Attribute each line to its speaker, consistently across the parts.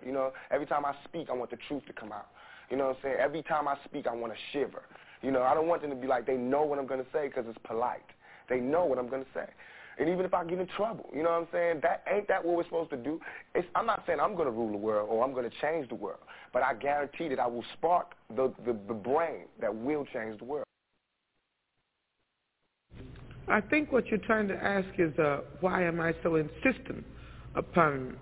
Speaker 1: You know, every time I speak, I want the truth to come out. You know what I'm saying? Every time I speak, I want to shiver. You know, I don't want them to be like they know what I'm going to say because it's polite. They know what I'm going to say. And even if I get in trouble, you know what I'm saying? Ain't that what we're supposed to do? I'm not saying I'm going to rule the world or I'm going to change the world, but I guarantee that I will spark the brain that will change the world.
Speaker 2: I think what you're trying to ask is why am I so insistent upon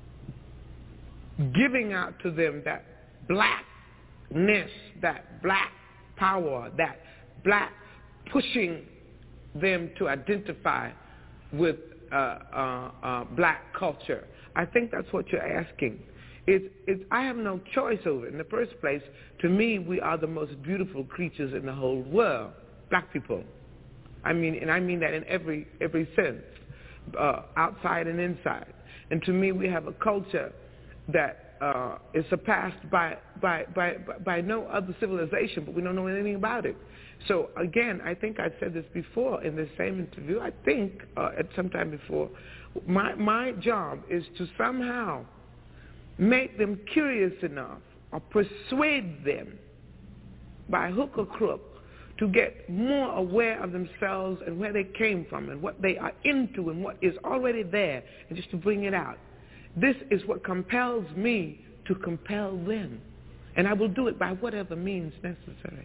Speaker 2: giving out to them that blackness, that black power, that black pushing them to identify with black culture. I think that's what you're asking. I have no choice over it. In the first place, to me, we are the most beautiful creatures in the whole world, black people. I mean, and I mean that in every sense, outside and inside. And to me, we have a culture that is surpassed by no other civilization, but we don't know anything about it. So again, I think I said this before in the same interview. I think at some time before, my job is to somehow make them curious enough or persuade them by hook or crook to get more aware of themselves and where they came from and what they are into and what is already there, and just to bring it out. This is what compels me to compel them, and I will do it by whatever means necessary.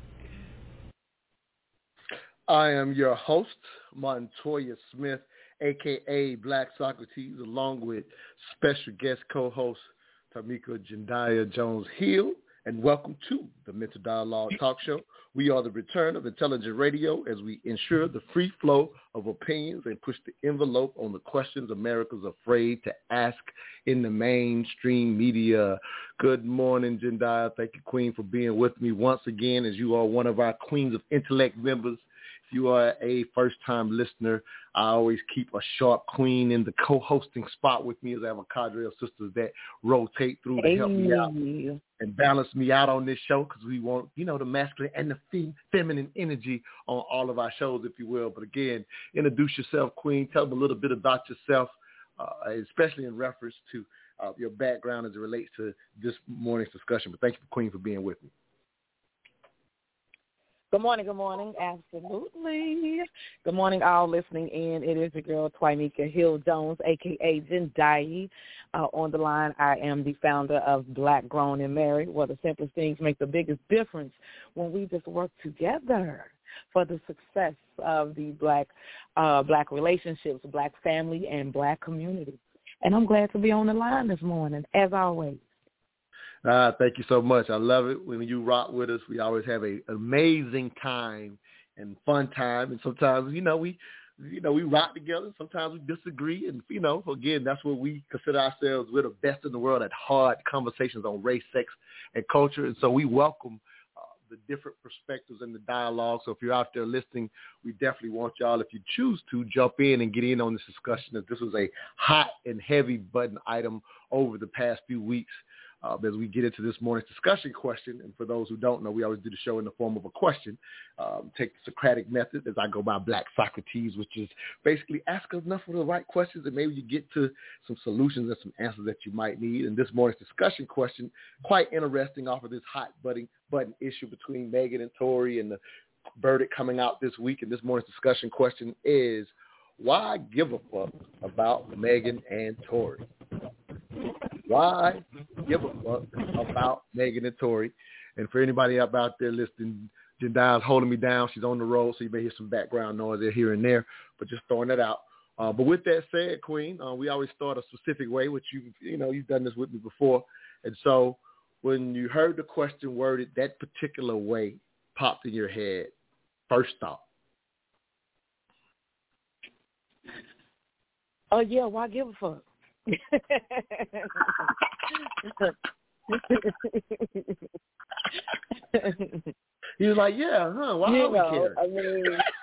Speaker 3: I am your host, Montoya Smith, a.k.a. Black Socrates, along with special guest co-host Tamika Jendaya Jones-Hill, and welcome to the Mental Dialogue Talk Show. We are the return of intelligent radio as we ensure the free flow of opinions and push the envelope on the questions America's afraid to ask in the mainstream media. Good morning, Jendaya. Thank you, Queen, for being with me once again, as you are one of our Queens of Intellect members. If you are a first-time listener, I always keep a sharp queen in the co-hosting spot with me, as I have a cadre of sisters that rotate through to help me out and balance me out on this show, because we want, the masculine and the feminine energy on all of our shows, if you will. But again, introduce yourself, Queen. Tell them a little bit about yourself, especially in reference to your background as it relates to this morning's discussion. But thank you, Queen, for being with me.
Speaker 4: Good morning, absolutely. Good morning, all listening in. It is your girl, Twynika Hill Jones, a.k.a. Jendaya. On the line, I am the founder of Black Grown and Married, where the simplest things make the biggest difference when we just work together for the success of the black relationships, black family, and black community. And I'm glad to be on the line this morning, as always.
Speaker 3: Thank you so much. I love it when you rock with us. We always have an amazing time and fun time. And sometimes, we rock together. Sometimes we disagree. And, again, that's what we consider ourselves. We're the best in the world at hard conversations on race, sex, and culture. And so we welcome the different perspectives and the dialogue. So if you're out there listening, we definitely want y'all, if you choose to, jump in and get in on this discussion. This was a hot and heavy button item over the past few weeks. As we get into this morning's discussion question, and for those who don't know, we always do the show in the form of a question. Take the Socratic method, as I go by Black Socrates, which is basically ask enough of the right questions and maybe you get to some solutions and some answers that you might need. And this morning's discussion question, quite interesting off of this hot button issue between Megan and Tory and the verdict coming out this week. And this morning's discussion question is, why give a fuck about Megan and Tory? Why give a fuck about Megan and Tory? And for anybody out there listening, Jendaya's holding me down. She's on the road, so you may hear some background noise there, here and there, but just throwing that out. But with that said, Queen, we always start a specific way, which you've done this with me before. And so when you heard the question worded that particular way popped in your head, first thought.
Speaker 4: Oh, yeah, why give a fuck?
Speaker 3: He was like, yeah, huh? Why are we care?
Speaker 4: I mean,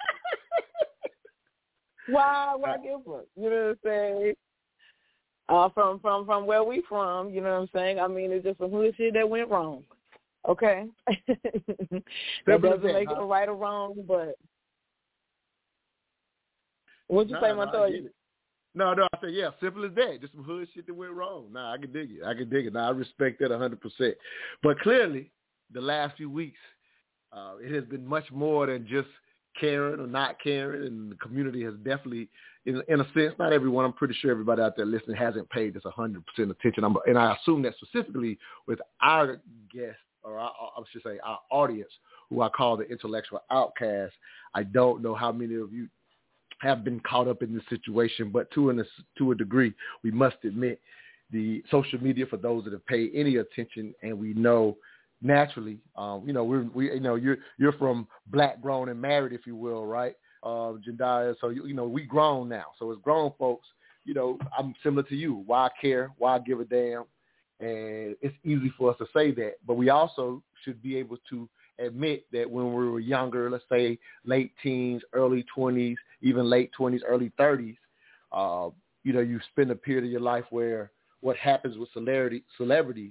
Speaker 4: why give a fuck? You know what I'm saying? From where we from, you know what I'm saying? I mean, it's just some hood shit that went wrong. Okay? That doesn't make it right or wrong, but what'd you say, Montoya?
Speaker 3: No, I said, yeah, simple as that. Just some hood shit that went wrong. Nah, I can dig it. Nah, I respect that 100%. But clearly, the last few weeks, it has been much more than just caring or not caring, and the community has definitely, in a sense, not everyone, I'm pretty sure everybody out there listening hasn't paid this 100% attention. And I assume that specifically with our guests, or I should say our audience, who I call the intellectual outcast. I don't know how many of you have been caught up in this situation, but to a degree, we must admit the social media, for those that have paid any attention, and we know naturally, you're from Black, grown, and married, if you will, right, Jendaya? So we grown now. So as grown folks, I'm similar to you. Why care? Why give a damn? And it's easy for us to say that, but we also should be able to admit that when we were younger, let's say late teens, early 20s, even late 20s, early 30s, you spend a period of your life where what happens with celebrities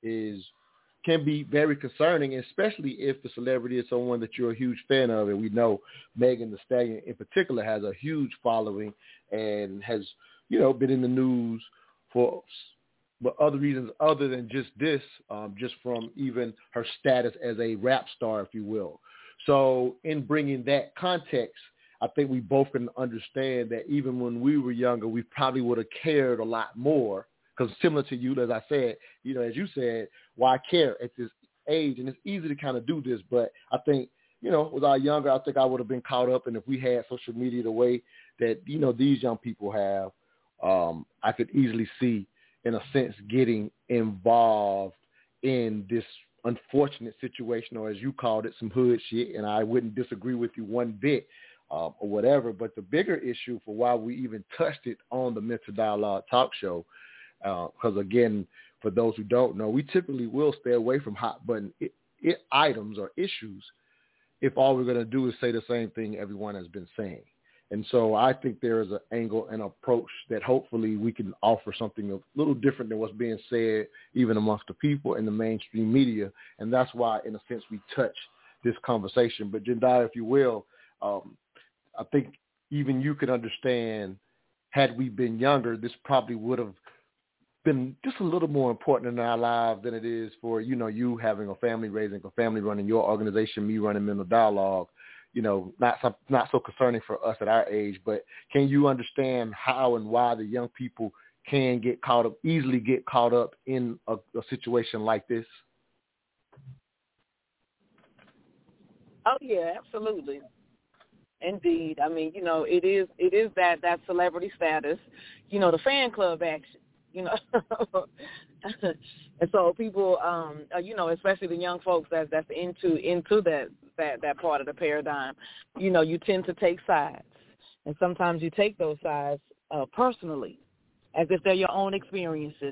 Speaker 3: can be very concerning, especially if the celebrity is someone that you're a huge fan of. And we know Megan Thee Stallion in particular has a huge following and has, been in the news for other reasons other than just this, just from even her status as a rap star, if you will. So in bringing that context, I think we both can understand that even when we were younger, we probably would have cared a lot more, because similar to you, as I said, as you said, why care at this age? And it's easy to kind of do this, but I think, with our younger, I think I would have been caught up. And if we had social media the way that, these young people have, I could easily see, in a sense, getting involved in this unfortunate situation, or as you called it, some hood shit. And I wouldn't disagree with you one bit, or whatever. But the bigger issue for why we even touched it on the Mental Dialogue Talk Show, because again, for those who don't know, we typically will stay away from hot button items or issues if all we're going to do is say the same thing everyone has been saying. And so I think there is an angle and approach that hopefully we can offer something a little different than what's being said even amongst the people in the mainstream media. And that's why, in a sense, we touch this conversation. But Jendaya, if you will, I think even you could understand, had we been younger, this probably would have been just a little more important in our lives than it is for, you having a family, raising a family, running your organization, me running Mental Dialogue. Not so concerning for us at our age, but can you understand how and why the young people can easily get caught up in a situation like this?
Speaker 4: Oh yeah, absolutely. Indeed. I mean, it is that celebrity status, the fan club action, and so people, especially the young folks that's into that part of the paradigm, you tend to take sides, and sometimes you take those sides personally, as if they're your own experiences,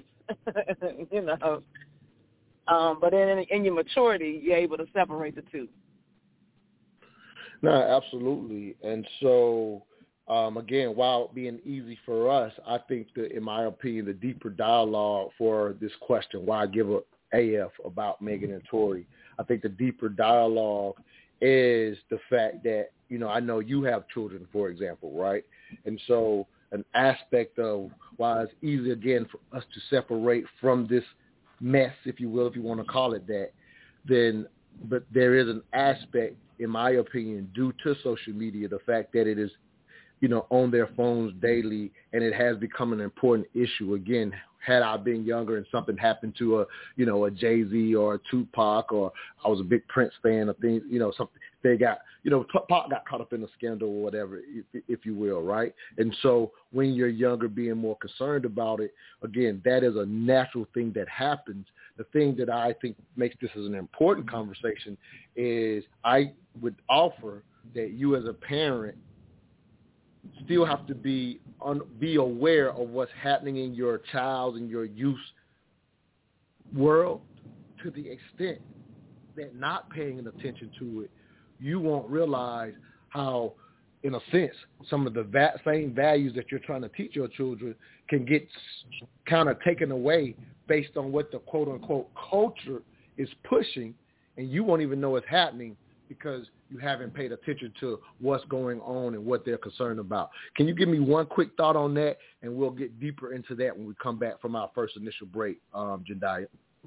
Speaker 4: but in your maturity, you're able to separate the two.
Speaker 3: No, absolutely. And so, again, while being easy for us, I think that, in my opinion, the deeper dialogue for this question, why give a AF about Megan and Tory, I think the deeper dialogue is the fact that, I know you have children, for example, right? And so an aspect of why it's easy, again, for us to separate from this mess, if you will, if you want to call it that, but there is an aspect, in my opinion, due to social media, the fact that it is, on their phones daily, and it has become an important issue. Again, had I been younger and something happened to a Jay-Z or a Tupac, or I was a big Prince fan of things, something they got, Pac got caught up in a scandal or whatever, if you will, right? And so when you're younger, being more concerned about it, again, that is a natural thing that happens. The thing that I think makes this as an important conversation is I would offer that you as a parent still have to be aware of what's happening in your child's and your youth's world, to the extent that not paying attention to it, you won't realize how, in a sense, some of the same values that you're trying to teach your children can get kind of taken away based on what the quote-unquote culture is pushing, and you won't even know it's happening because you haven't paid attention to what's going on and what they're concerned about. Can you give me one quick thought on that, and we'll get deeper into that when we come back from our first initial break, Jendaya?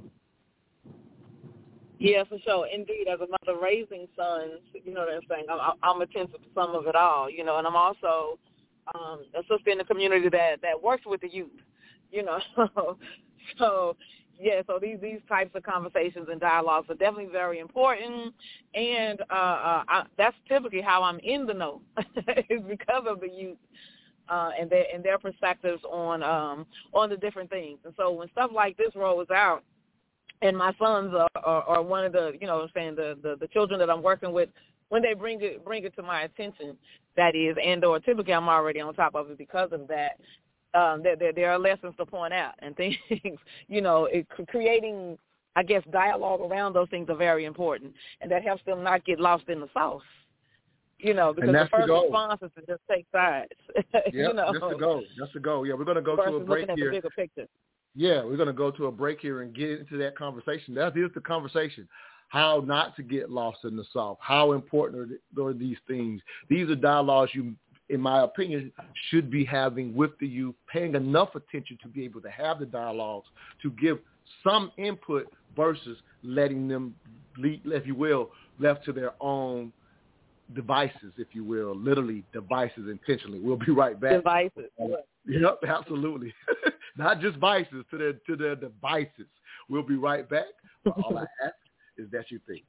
Speaker 4: Yeah, for sure. Indeed, as a mother raising sons, you know what I'm saying, I'm attentive to some of it all, you know, and I'm also a sister in the community that works with the youth, you know. So these types of conversations and dialogues are definitely very important, and that's typically how I'm in the know, is because of the youth and their perspectives on the different things. And so when stuff like this rolls out, and my sons are one of the, you know what I'm saying, the children that I'm working with, when they bring it to my attention, that is, and or typically I'm already on top of it because of that, there are lessons to point out and things, you know, creating, I guess, dialogue around those things are very important, and that helps them not get lost in the sauce. You know, because the first response is to just take sides.
Speaker 3: Yeah,
Speaker 4: you know?
Speaker 3: That's the goal. Yeah, we're going to go to a break here.
Speaker 4: The bigger picture.
Speaker 3: Yeah, we're going to go to a break here and get into that conversation. That is the conversation. How not to get lost in the sauce. How important are these things? These are dialogues you, in my opinion, should be having with the youth, paying enough attention to be able to have the dialogues, to give some input versus letting them, if you will, left to their own devices, if you will, literally devices intentionally. We'll be right back.
Speaker 4: Devices.
Speaker 3: Yep, absolutely. Not just vices, to their devices. We'll be right back. But all I ask is that you think.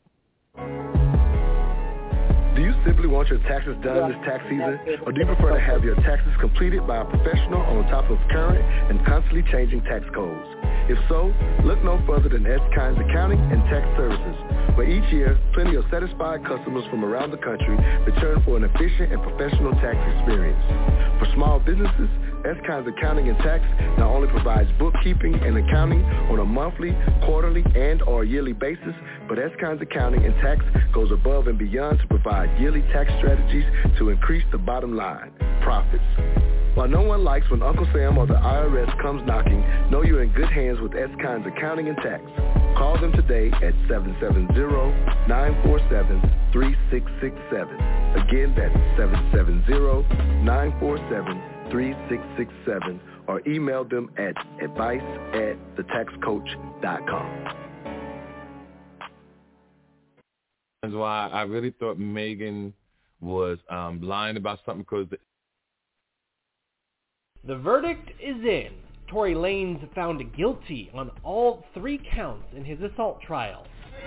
Speaker 1: Do you simply want your taxes done this tax season, or do you prefer to have your taxes completed by a professional on top of current and constantly changing tax codes? If so, look no further than S. Kynes Accounting and Tax Services, where each year, plenty of satisfied customers from around the country return for an efficient and professional tax experience. For small businesses, S. Kynes Accounting and Tax not only provides bookkeeping and accounting on a monthly, quarterly, and or yearly basis, but S. Kynes Accounting and Tax goes above and beyond to provide yearly tax strategies to increase the bottom line, profits. While no one likes when Uncle Sam or the IRS comes knocking, know you're in good hands with S. Kynes Accounting and Tax. Call them today at 770-947-3667. Again, that's 770-947-3667, or email them at advice@thetaxcoach.com.
Speaker 5: That's why I really thought Megan was lying about something, because
Speaker 6: the verdict is in. Tory Lanez found guilty on all 3 counts in his assault trial,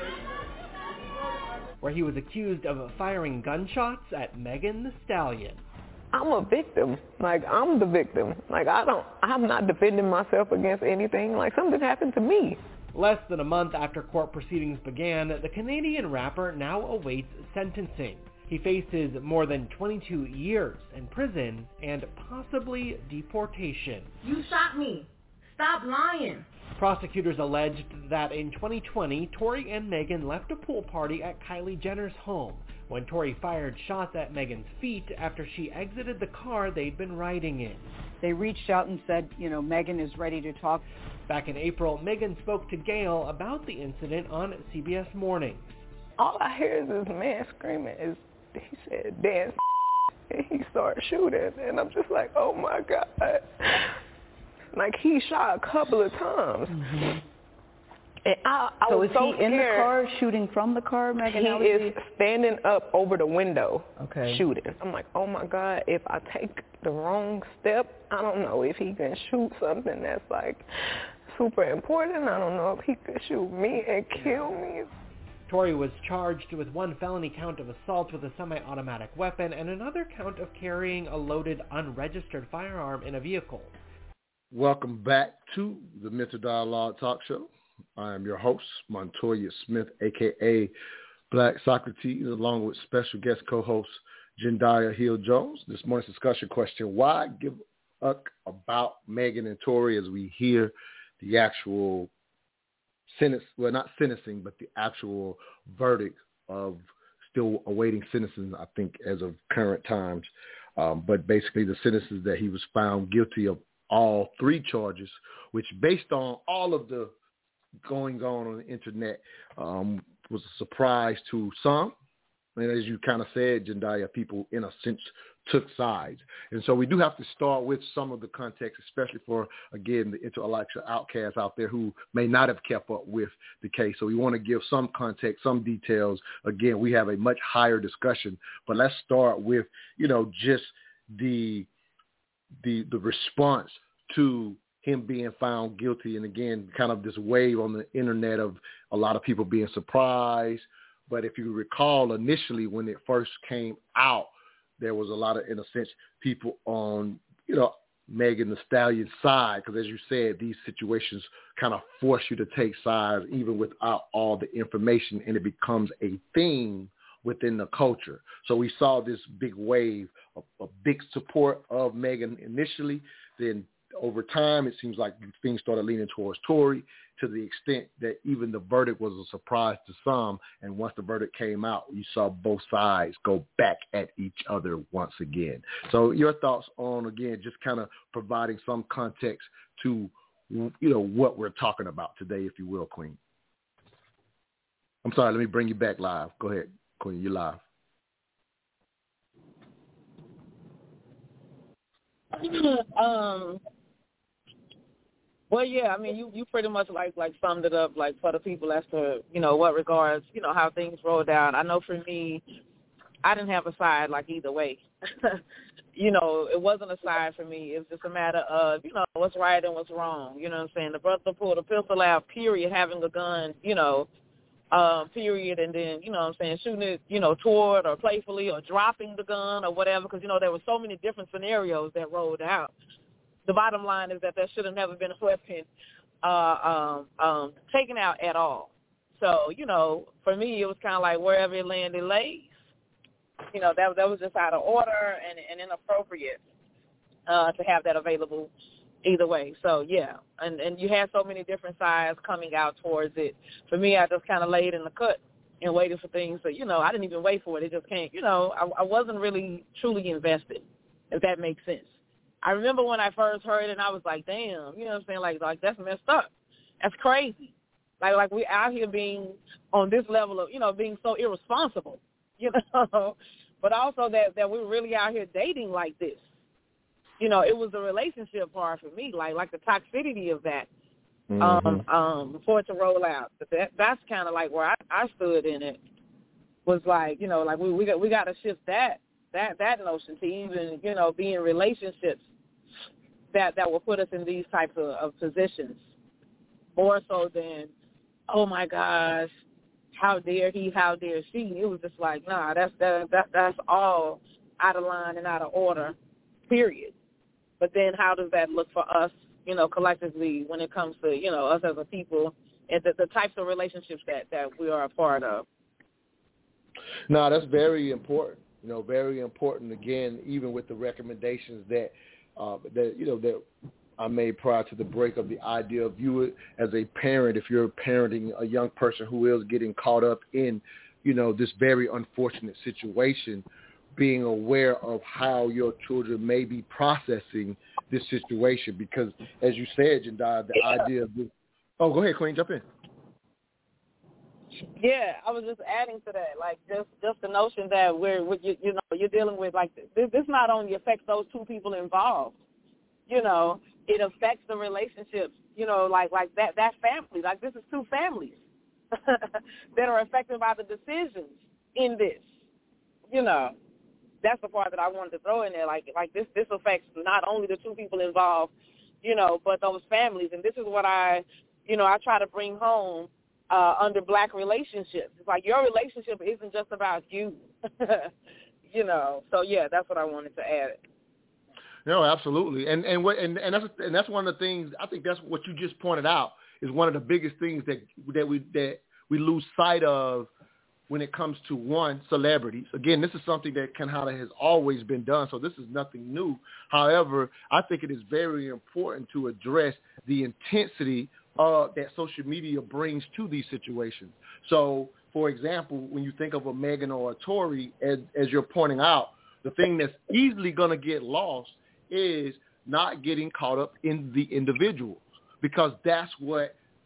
Speaker 6: where he was accused of firing gunshots at Megan Thee Stallion.
Speaker 7: I'm a victim. Like, I'm the victim. Like, I'm not defending myself against anything. Like, something happened to me.
Speaker 6: Less than a month after court proceedings began, the Canadian rapper now awaits sentencing. He faces more than 22 years in prison and possibly deportation.
Speaker 8: You shot me. Stop lying.
Speaker 6: Prosecutors alleged that in 2020, Tory and Megan left a pool party at Kylie Jenner's home when Tory fired shots at Megan's feet after she exited the car they'd been riding in.
Speaker 9: They reached out and said, you know, Megan is ready to talk.
Speaker 6: Back in April, Megan spoke to Gayle about the incident on CBS Mornings.
Speaker 7: All I hear is this man screaming. He said, dance, and he started shooting, and I'm just like, oh my God. Like, he shot a couple of times.
Speaker 9: Mm-hmm.
Speaker 7: And I
Speaker 9: so
Speaker 7: was so
Speaker 9: is he in the car shooting from the car, Megan?
Speaker 7: He is standing up over the window shooting. I'm like, oh my God, if I take the wrong step, I don't know if he can shoot something that's like super important. I don't know if he could shoot me and kill me.
Speaker 6: Tory was charged with 1 felony count of assault with a semi-automatic weapon and another count of carrying a loaded, unregistered firearm in a vehicle.
Speaker 3: Welcome back to the Mental Dialogue Talk Show. I am your host, Montoya Smith, a.k.a. Black Socrates, along with special guest co-host Jendaya Hill-Jones. This morning's discussion question: why give a about Megan and Tory as we hear the actual sentence, well, not sentencing, but the actual verdict of still awaiting sentencing, I think, as of current times. But basically the sentences that he was found guilty of all 3 charges, which based on all of the going on the internet, was a surprise to some. And as you kind of said, Jendaya, people in a sense took sides. And so we do have to start with some of the context, especially for, again, the intellectual outcasts out there who may not have kept up with the case. So we want to give some context, some details. Again, we have a much higher discussion, but let's start with, just the response to him being found guilty. And again, kind of this wave on the internet of a lot of people being surprised. But if you recall, initially when it first came out, there was a lot of, in a sense, people on, Megan Thee Stallion's side, because as you said, these situations kind of force you to take sides even without all the information, and it becomes a thing within the culture. So we saw this big wave of big support of Megan initially. Then over time, it seems like things started leaning towards Tory, to the extent that even the verdict was a surprise to some. And once the verdict came out, you saw both sides go back at each other once again. So your thoughts on, again, just kind of providing some context to, what we're talking about today, if you will, Queen. I'm sorry, let me bring you back live. Go ahead, Queen, you're live.
Speaker 4: Well, yeah, I mean, you pretty much like summed it up, like, for the people as to, what regards, how things roll down. I know for me, I didn't have a side, like, either way. It wasn't a side for me. It was just a matter of, what's right and what's wrong. You know what I'm saying? The brother pulled a pistol out, period, having a gun, period, and then, shooting it, toward or playfully or dropping the gun or whatever, because, there were so many different scenarios that rolled out. The bottom line is that there should have never been a weapon taken out at all. So, for me, it was kind of like wherever it landed lays. That was just out of order and inappropriate to have that available either way. So, yeah, and you had so many different sides coming out towards it. For me, I just kind of laid in the cut and waited for things. So, I didn't even wait for it. It just came. I wasn't really truly invested, if that makes sense. I remember when I first heard it, and I was like, damn, you know what I'm saying? Like that's messed up. That's crazy. Like we out here being on this level of, being so irresponsible, but also that we're really out here dating like this. It was the relationship part for me, like the toxicity of that, before it to roll out. But that's kind of like where I stood in it, was like, like we got to shift that notion to even, be in relationships that will put us in these types of positions, more so than, oh my gosh, how dare he, how dare she. It was just like, nah, that's all out of line and out of order, period. But then how does that look for us, collectively when it comes to, us as a people and the types of relationships that we are a part of?
Speaker 3: No, that's very important. Very important, again, even with the recommendations that I made prior to the break, of the idea of you as a parent, if you're parenting a young person who is getting caught up in, this very unfortunate situation, being aware of how your children may be processing this situation. Because as you said, Jendaya, the idea of this. Oh, go ahead, Queen, jump in.
Speaker 4: Yeah, I was just adding to that, like just the notion that you're dealing with, like, this not only affects those two people involved, it affects the relationships, like that family. Like, this is two families that are affected by the decisions in this. That's the part that I wanted to throw in there. Like this affects not only the two people involved, but those families. And this is what I try to bring home. Under Black relationships. It's like your relationship isn't just about you, So, yeah, that's what I wanted to add.
Speaker 3: No, absolutely. And that's one of the things, I think that's what you just pointed out, is one of the biggest things that we lose sight of when it comes to, one, celebrities. Again, this is something that Kanata has always been done, so this is nothing new. However, I think it is very important to address the intensity that social media brings to these situations. So, for example, when you think of a Megan or a Tory, as you're pointing out, the thing that's easily going to get lost is not getting caught up in the individuals, because that's what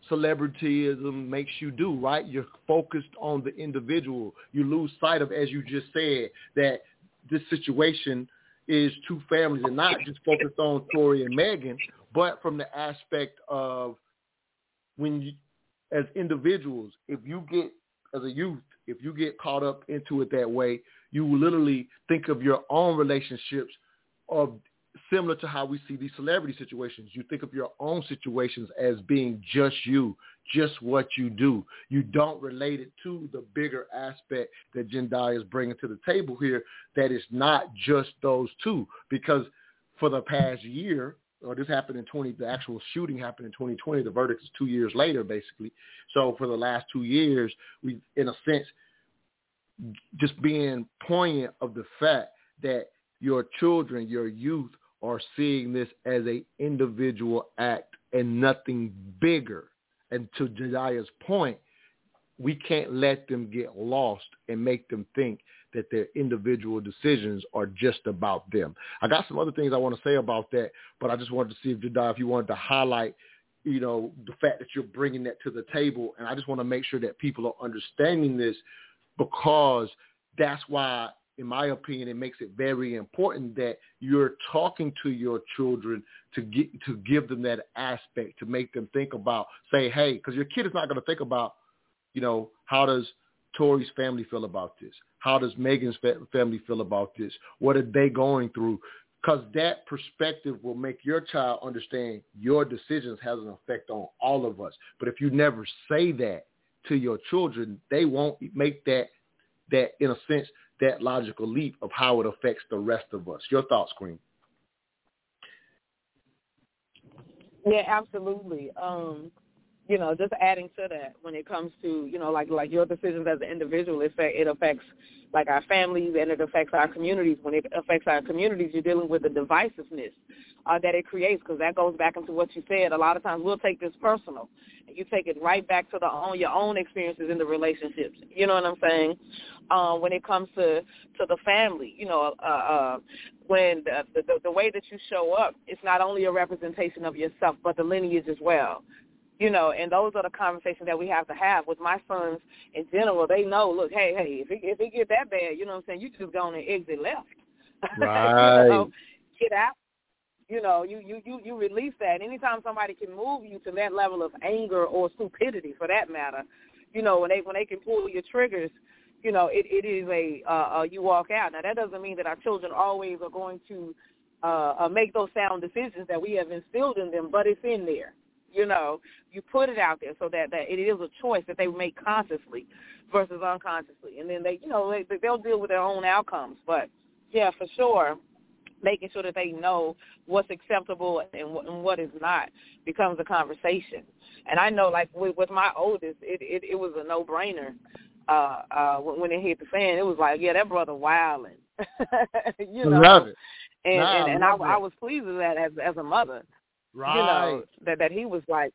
Speaker 3: celebrityism makes you do, right? You're focused on the individual. You lose sight of, as you just said, that this situation is two families and not just focused on Tory and Megan, but from the aspect of when you, as individuals, if you get, as a youth, if you get caught up into it that way, you will literally think of your own relationships of similar to how we see these celebrity situations. You think of your own situations as being just you, just what you do. You don't relate it to the bigger aspect that Jendaya is bringing to the table here, that it's not just those two. Because for the past year, or this happened in the actual shooting happened in 2020, the verdict is 2 years later, basically. So for the last 2 years, we, in a sense, just being poignant of the fact that your children, your youth, are seeing this as an individual act and nothing bigger. And to Jendaya's point, we can't let them get lost and make them think that their individual decisions are just about them. I got some other things I want to say about that, but I just wanted to see if Jendaya, if you wanted to highlight, you know, the fact that you're bringing that to the table. And I just want to make sure that people are understanding this, because that's why, in my opinion, it makes it very important that you're talking to your children to give them that aspect, to make them think about, say, hey, because your kid is not going to think about, you know, how does Tory's family feel about this? How does Megan's family feel about this? What are they going through? Because that perspective will make your child understand your decisions has an effect on all of us. But if you never say that to your children, they won't make that in a sense, that logical leap of how it affects the rest of us. Your thoughts, Queen?
Speaker 4: Yeah, absolutely. You know, just adding to that, when it comes to, you know, like your decisions as an individual, it affects like our families, and it affects our communities. When it affects our communities, you're dealing with the divisiveness that it creates, because that goes back into what you said. A lot of times we'll take this personal. You take it right back to your own experiences in the relationships. You know what I'm saying? When it comes to the family, you know, when the way that you show up, it's not only a representation of yourself, but the lineage as well. You know, and those are the conversations that we have to have with my sons in general. They know, look, hey, if it get that bad, you know what I'm saying, you just go on and exit left.
Speaker 3: Right.
Speaker 4: You know, get out. You know, you release that. Anytime somebody can move you to that level of anger or stupidity, for that matter, you know, when they can pull your triggers, you know, it is you walk out. Now, that doesn't mean that our children always are going to make those sound decisions that we have instilled in them, but it's in there. You know, you put it out there so that it is a choice that they make consciously versus unconsciously. And then they'll deal with their own outcomes. But, yeah, for sure, making sure that they know what's acceptable and what is not becomes a conversation. And I know, like, with my oldest, it was a no-brainer. When it hit the fan, it was like, yeah, that brother wilding. You know? Love it. And I was pleased with that as a mother.
Speaker 3: Right.
Speaker 4: You know, that he was like,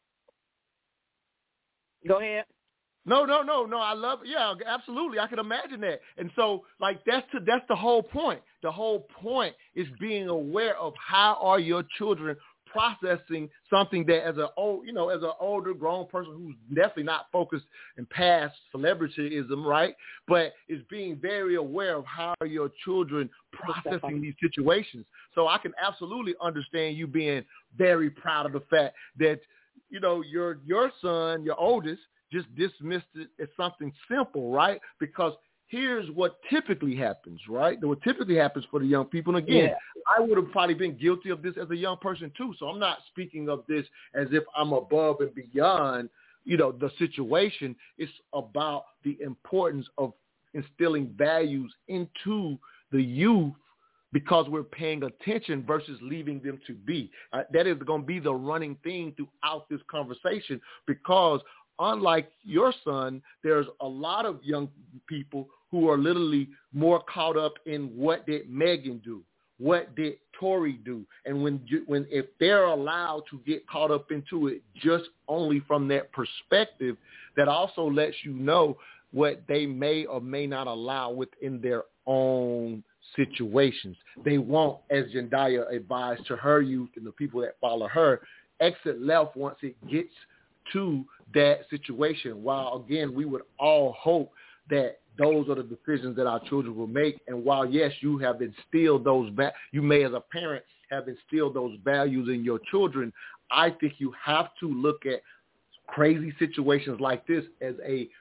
Speaker 4: go ahead.
Speaker 3: No. I love it. Yeah, absolutely. I can imagine that. And so, like, that's the whole point. The whole point is being aware of how are your children processing something that as an older grown person who's definitely not focused and past celebrityism, right? But is being very aware of how are your children processing these situations. So I can absolutely understand you being very proud of the fact that, you know, your son, your oldest, just dismissed it as something simple, right? Because here's what typically happens, right? What typically happens for the young people. And again, I would have probably been guilty of this as a young person too. So I'm not speaking of this as if I'm above and beyond, you know, the situation. It's about the importance of instilling values into the youth, because we're paying attention versus leaving them to be. That is going to be the running theme throughout this conversation, because unlike your son, there's a lot of young people who are literally more caught up in what did Megan do, what did Tory do, and if they're allowed to get caught up into it just only from that perspective, that also lets you know what they may or may not allow within their own situations. They won't, as Jendaya advised to her youth and the people that follow her, exit left once it gets to that situation. While, again, we would all hope that those are the decisions that our children will make. And while, yes, you have instilled those you may as a parent have instilled those values in your children, I think you have to look at crazy situations like this as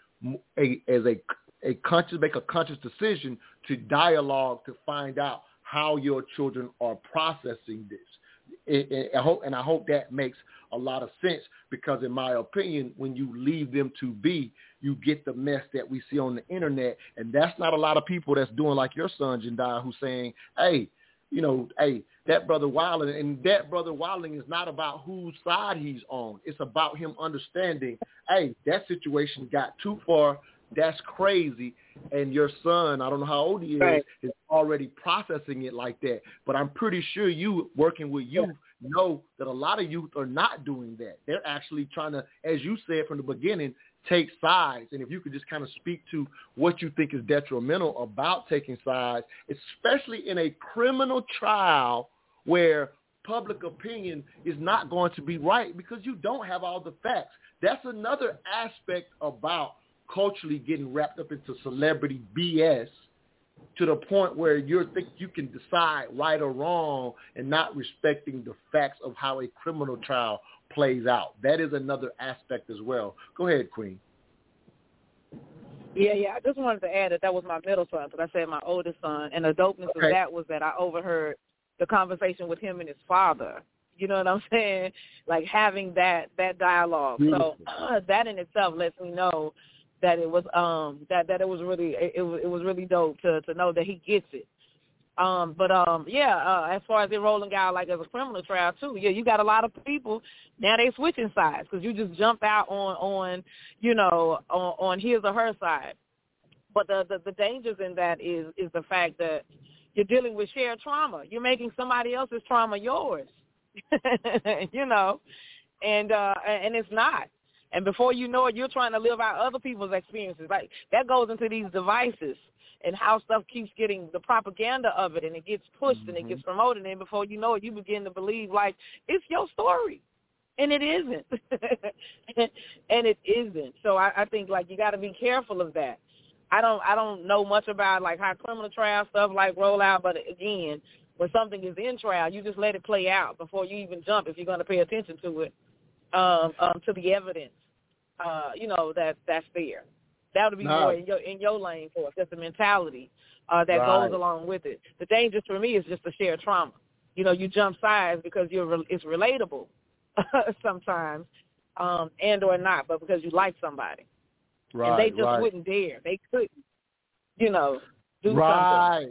Speaker 3: make a conscious decision to dialogue to find out how your children are processing this. I hope that makes a lot of sense, because in my opinion, when you leave them to be, you get the mess that we see on the internet. And that's not a lot of people that's doing like your son, Jendaya, who's saying, hey, that brother wilding, and that brother wilding is not about whose side he's on. It's about him understanding, hey, that situation got too far. That's crazy. And your son, I don't know how old he is already processing it like that. But I'm pretty sure you, working with youth, know that a lot of youth are not doing that. They're actually trying to, as you said from the beginning, take sides. And if you could just kind of speak to what you think is detrimental about taking sides, especially in a criminal trial where public opinion is not going to be right because you don't have all the facts. That's another aspect about culturally getting wrapped up into celebrity BS to the point where you think you can decide right or wrong and not respecting the facts of how a criminal trial plays out. That is another aspect as well. Go ahead, Queen.
Speaker 4: Yeah. I just wanted to add that was my middle son, because I said my oldest son, and the dopeness of that was that I overheard the conversation with him and his father. You know what I'm saying? Like having that dialogue. Beautiful. So that in itself lets me know that it was that it was really dope to know that he gets it. As far as it rolling out like as a criminal trial too, you got a lot of people now, they switching sides because you just jump out on his or her side. But the dangers in that is the fact that you're dealing with shared trauma. You're making somebody else's trauma yours, and it's not. And before you know it, you're trying to live out other people's experiences. Like that goes into these devices and how stuff keeps getting the propaganda of it, and it gets pushed and it gets promoted. And before you know it, you begin to believe like it's your story, and it isn't. And it isn't. So I think like you got to be careful of that. I don't know much about like how criminal trial stuff like roll out, but again, when something is in trial, you just let it play out before you even jump if you're going to pay attention to it. To the evidence, that's there. That would be more in your lane for us. That's the mentality that goes along with it. The danger for me is just the shared trauma. You jump sides because it's relatable sometimes, and or not, but because you like somebody.
Speaker 3: Right,
Speaker 4: and they just wouldn't dare. They couldn't, do something.
Speaker 3: Right.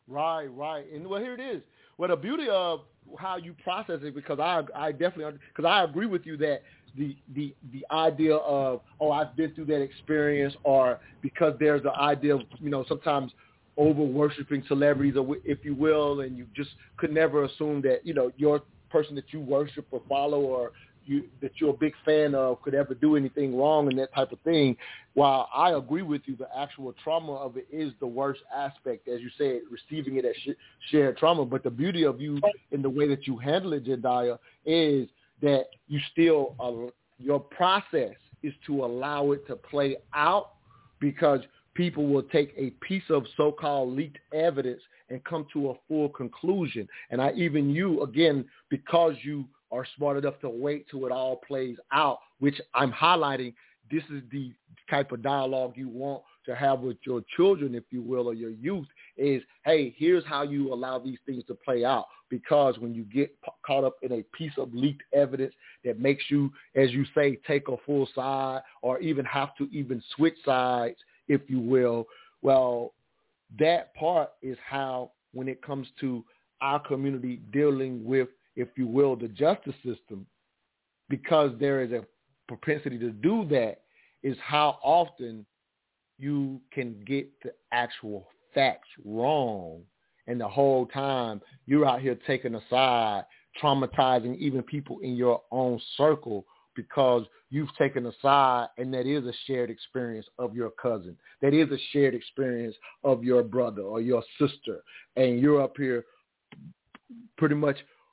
Speaker 3: And well, here it is. Well, the beauty of how you process it, because I definitely, because I agree with you that the idea of, I've been through that experience, or because there's the idea of, sometimes over worshiping celebrities, or if you will, and you just could never assume that, your person that you worship or follow or that you're a big fan of could ever do anything wrong and that type of thing. While I agree with you, the actual trauma of it is the worst aspect, as you said, receiving it as shared trauma. But the beauty of you in the way that you handle it, Jendaya, is that you still, your process is to allow it to play out, because people will take a piece of so-called leaked evidence and come to a full conclusion. And you, again, because you are smart enough to wait till it all plays out, which I'm highlighting, this is the type of dialogue you want to have with your children, if you will, or your youth, is, hey, here's how you allow these things to play out. Because when you get caught up in a piece of leaked evidence that makes you, as you say, take a full side or even have to even switch sides, if you will, well, that part is how, when it comes to our community dealing with, if you will, the justice system, because there is a propensity to do that, is how often you can get the actual facts wrong. And the whole time you're out here taking a side, traumatizing even people in your own circle, because you've taken a side, and that is a shared experience of your cousin. That is a shared experience of your brother or your sister. And you're up here pretty much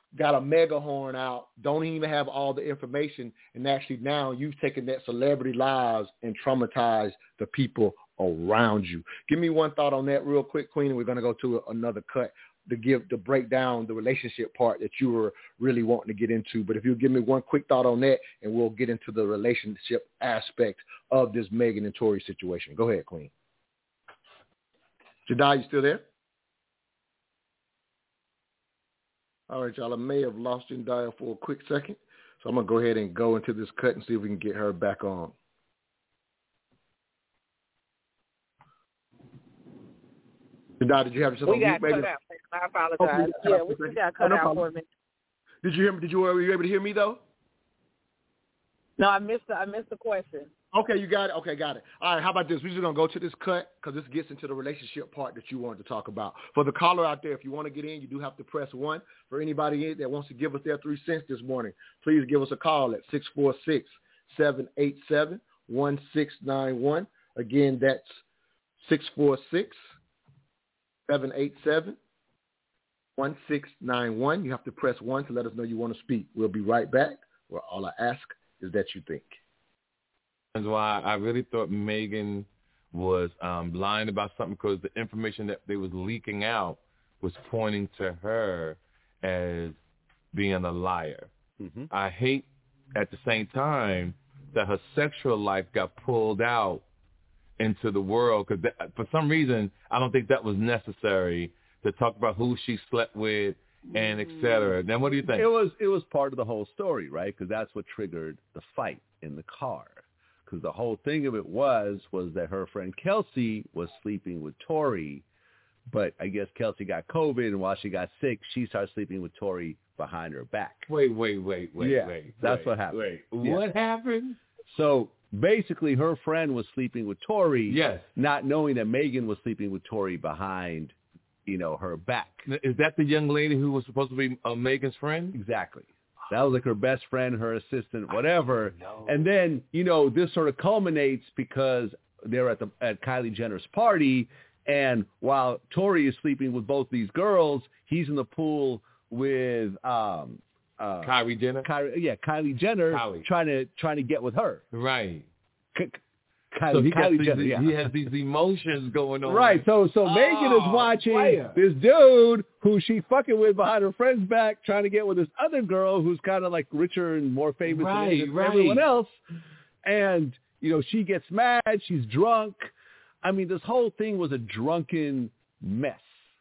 Speaker 3: got a megahorn out, don't even have all the information, and actually now you've taken that celebrity lives and traumatized the people around you. Give me one thought on that real quick, Queen, and we're going to go to another cut to break down the relationship part that you were really wanting to get into. But if you give me one quick thought on that, and we'll get into the relationship aspect of this Megan and Tory situation. Go ahead, Queen. Jedi, you still there? All right, y'all, I may have lost Jedi for a quick second, so I'm going to go ahead and go into this cut and see if we can get her back on. Jedi, did you have yourself on mute?
Speaker 4: We got cut out. I apologize. We got cut out for a minute.
Speaker 3: Did you hear me? Were you able to hear me, though?
Speaker 4: No, I missed the question.
Speaker 3: Okay, you got it. Okay, got it. All right, how about this? We're just going to go to this cut because this gets into the relationship part that you wanted to talk about. For the caller out there, if you want to get in, you do have to press 1. For anybody that wants to give us their 3 cents this morning, please give us a call at 646-787-1691. Again, that's 646-787-1691. You have to press 1 to let us know you want to speak. We'll be right back. Well, all I ask is that you think.
Speaker 5: That's why I really thought Megan was lying about something, because the information that they was leaking out was pointing to her as being a liar. Mm-hmm. I hate at the same time that her sexual life got pulled out into the world, because for some reason I don't think that was necessary to talk about who she slept with and et cetera. Then what do you think?
Speaker 10: It was part of the whole story, right? Because that's what triggered the fight in the car. Because the whole thing of it was that her friend Kelsey was sleeping with Tory, but I guess Kelsey got COVID, and while she got sick, she started sleeping with Tory behind her back.
Speaker 5: Wait.
Speaker 10: That's what happened.
Speaker 5: What happened?
Speaker 10: So basically, her friend was sleeping with Tory,
Speaker 5: yes,
Speaker 10: not knowing that Megan was sleeping with Tory behind, her back.
Speaker 5: Is that the young lady who was supposed to be Megan's friend?
Speaker 10: Exactly. That was like her best friend, her assistant, whatever. And then, this sort of culminates because they're at Kylie Jenner's party, and while Tory is sleeping with both these girls, he's in the pool with
Speaker 5: Kylie Jenner.
Speaker 10: Kylie Jenner, trying to get with her.
Speaker 5: Right.
Speaker 10: Kylie Jenner,
Speaker 5: he has these emotions going on.
Speaker 10: Right. So Megan is watching this dude who she fucking with behind her friend's back, trying to get with this other girl who's kind of like richer and more famous than everyone else. And, she gets mad. She's drunk. I mean, this whole thing was a drunken mess.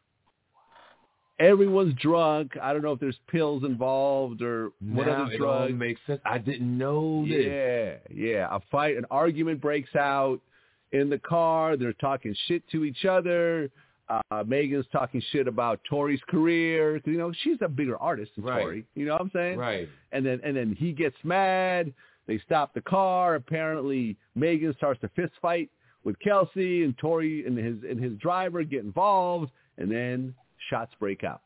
Speaker 10: Everyone's drunk. I don't know if there's pills involved or what other drugs.
Speaker 5: It all makes sense. I didn't know this.
Speaker 10: Yeah. An argument breaks out in the car. They're talking shit to each other. Megan's talking shit about Tory's career. She's a bigger artist than Tory. You know what I'm saying?
Speaker 5: Right.
Speaker 10: And then he gets mad. They stop the car. Apparently, Megan starts to fist fight with Kelsey, and Tory and his driver get involved, and then shots break out.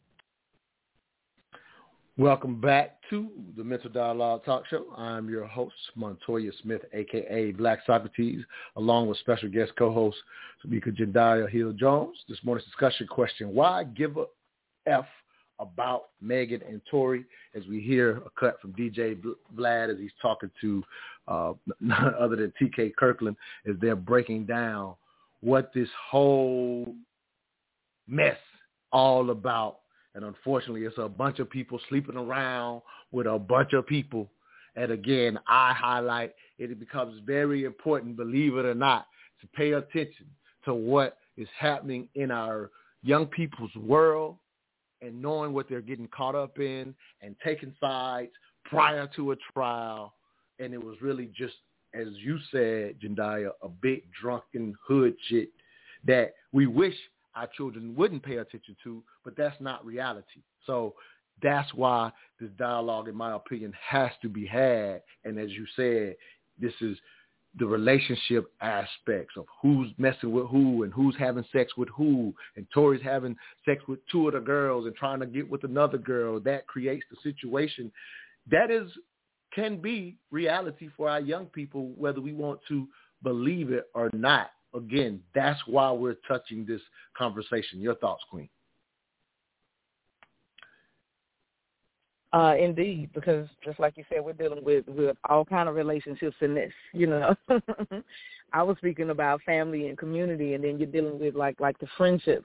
Speaker 3: Welcome back to the Mental Dialogue Talk Show. I'm your host, Montoya Smith, a.k.a. Black Socrates, along with special guest co-host, Tamika Jediah Hill-Jones. This morning's discussion question, why give a F about Megan and Tory, as we hear a cut from DJ Vlad as he's talking to none other than T.K. Kirkland, as they're breaking down what this whole mess all about. And unfortunately, it's a bunch of people sleeping around with a bunch of people. And again, I highlight it becomes very important, believe it or not, to pay attention to what is happening in our young people's world and knowing what they're getting caught up in and taking sides prior to a trial. And it was really just, as you said, Jediah, a big drunken hood shit that we wish our children wouldn't pay attention to, but that's not reality. So that's why this dialogue, in my opinion, has to be had. And as you said, this is the relationship aspects of who's messing with who and who's having sex with who. And Tory's having sex with 2 of the girls and trying to get with another girl. That creates the situation. That can be reality for our young people, whether we want to believe it or not. Again, that's why we're touching this conversation. Your thoughts, Queen?
Speaker 4: Indeed, because just like you said, we're dealing with all kind of relationships in this, you know. I was speaking about family and community, and then you're dealing with like the friendships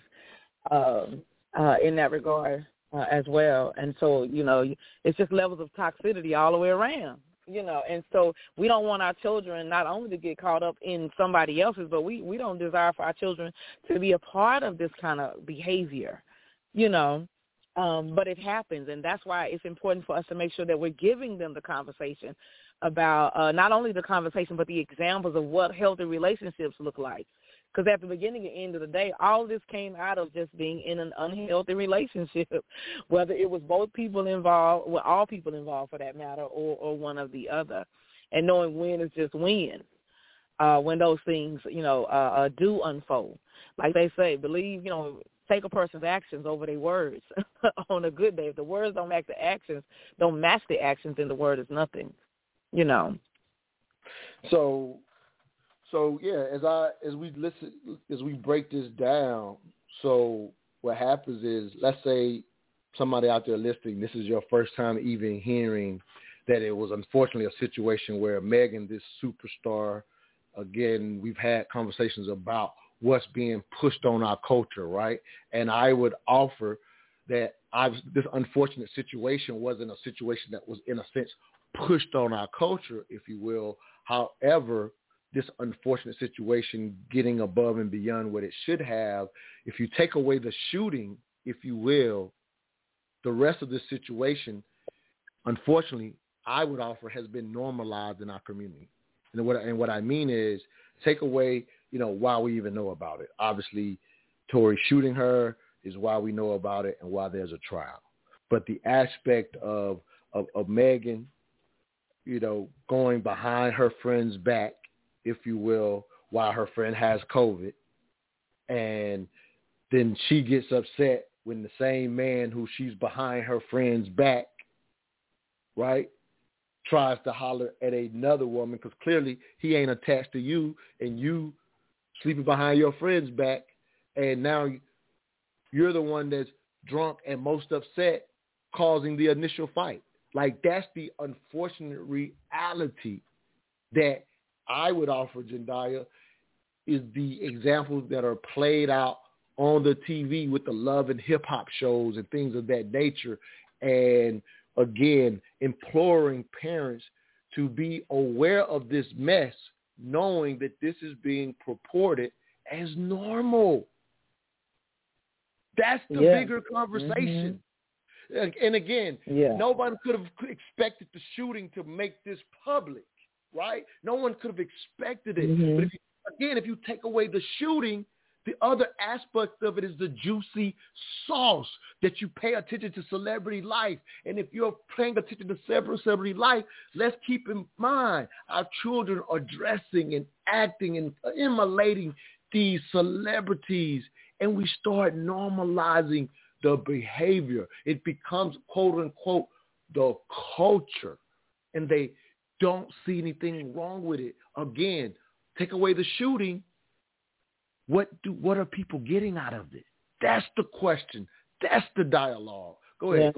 Speaker 4: in that regard as well. And so, you know, it's just levels of toxicity all the way around, you know. And so we don't want our children not only to get caught up in somebody else's, but we don't desire for our children to be a part of this kind of behavior, you know. But it happens, and that's why it's important for us to make sure that we're giving them the conversation about not only the conversation but the examples of what healthy relationships look like. Because at the beginning and end of the day, all this came out of just being in an unhealthy relationship, whether it was both people involved, well, all people involved for that matter, or one or the other, and knowing when is just when those things, you know, do unfold. Like they say, believe, you know, take a person's actions over their words on a good day. If the words don't match the actions, then the word is nothing, you know.
Speaker 3: So yeah, as we break this down, so what happens is, let's say somebody out there listening, this is your first time even hearing that it was unfortunately a situation where Megan, this superstar, again, we've had conversations about what's being pushed on our culture, right? And I would offer that this unfortunate situation wasn't a situation that was, in a sense, pushed on our culture, if you will. However, this unfortunate situation getting above and beyond what it should have, if you take away the shooting, if you will, the rest of this situation, unfortunately, I would offer has been normalized in our community. And what I mean is, take away, you know, why we even know about it. Obviously, Tory shooting her is why we know about it and why there's a trial. But the aspect of Megan, you know, going behind her friend's back, if you will, while her friend has COVID, and then she gets upset when the same man who she's behind her friend's back, right, tries to holler at another woman, because clearly he ain't attached to you, and you sleeping behind your friend's back, and now you're the one that's drunk and most upset, causing the initial fight. Like, that's the unfortunate reality that I would offer, Jendaya, is the examples that are played out on the TV with the love and hip-hop shows and things of that nature. And, again, imploring parents to be aware of this mess, knowing that this is being purported as normal. That's the bigger conversation. Mm-hmm. And again, nobody could have expected the shooting to make this public, right? No one could have expected it. Mm-hmm. But if you take away the shooting, the other aspect of it is the juicy sauce that you pay attention to celebrity life. And if you're paying attention to celebrity life, let's keep in mind our children are dressing and acting and emulating these celebrities, and we start normalizing the behavior. It becomes, quote unquote, the culture, and they don't see anything wrong with it. Again, take away the shooting. What are people getting out of it? That's the question. That's the dialogue. Go ahead.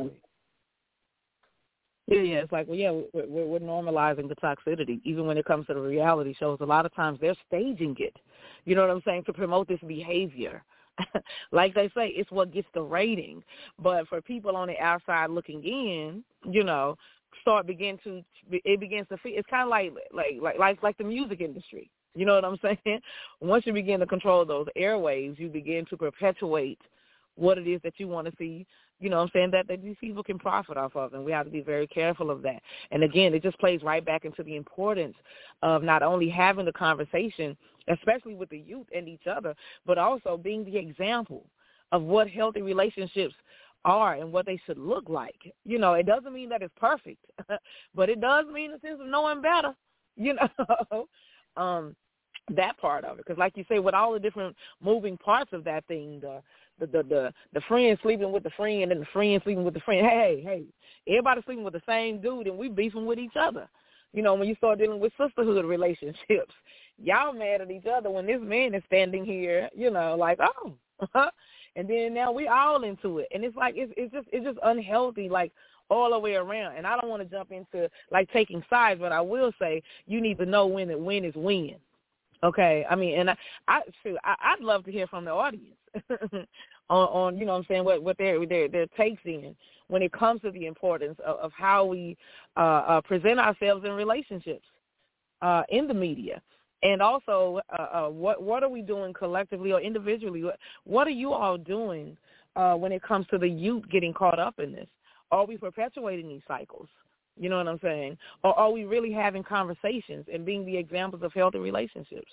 Speaker 4: Yeah. It's like, we're normalizing the toxicity, even when it comes to the reality shows. A lot of times they're staging it, you know what I'm saying, to promote this behavior. Like they say, it's what gets the rating. But for people on the outside looking in, you know, it begins to feel. It's kind of like the music industry. You know what I'm saying? Once you begin to control those airwaves, you begin to perpetuate what it is that you want to see, you know what I'm saying, that these people can profit off of, and we have to be very careful of that. And again, it just plays right back into the importance of not only having the conversation, especially with the youth and each other, but also being the example of what healthy relationships are and what they should look like. You know, it doesn't mean that it's perfect, but it does mean a sense of knowing better, you know. That part of it, because like you say, with all the different moving parts of that thing, the friend sleeping with the friend and the friend sleeping with the friend. Hey, everybody sleeping with the same dude, and we beefing with each other. You know, when you start dealing with sisterhood relationships, y'all mad at each other when this man is standing here, you know, like, oh, and then now we all into it, and it's like it's just unhealthy. Like, all the way around. And I don't want to jump into like taking sides, but I will say you need to know when is when. Okay, I mean, and I'd love to hear from the audience on you know what I'm saying, what their takes in when it comes to the importance of how we present ourselves in relationships in the media, and also what are we doing collectively or individually? What are you all doing when it comes to the youth getting caught up in this? Are we perpetuating these cycles? You know what I'm saying? Or are we really having conversations and being the examples of healthy relationships?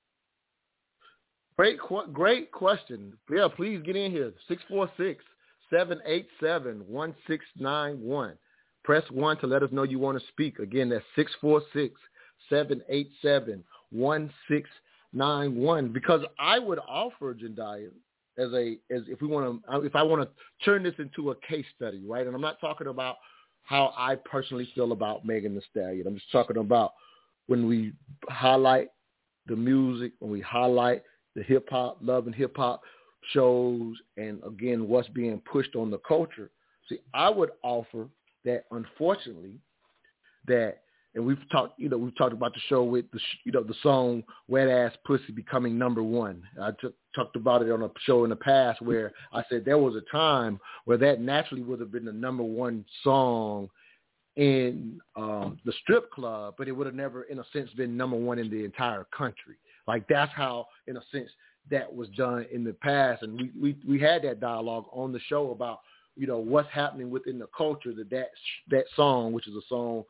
Speaker 3: Great question. Yeah, please get in here. 646-787-1691. Press 1 to let us know you want to speak. Again, that's 646-787-1691. Because I would offer, Jendaya, if I want to turn this into a case study, right? And I'm not talking about how I personally feel about Megan Thee Stallion. I'm just talking about when we highlight the music, when we highlight the hip-hop, love and hip-hop shows, and, again, what's being pushed on the culture. See, I would offer that, unfortunately, and we've talked about the show with the song "Wet Ass Pussy" becoming number one. I talked about it on a show in the past where I said there was a time where that naturally would have been the number one song in the strip club, but it would have never, in a sense, been number one in the entire country. Like that's how, in a sense, that was done in the past, and we had that dialogue on the show about what's happening within the culture that song, which is a song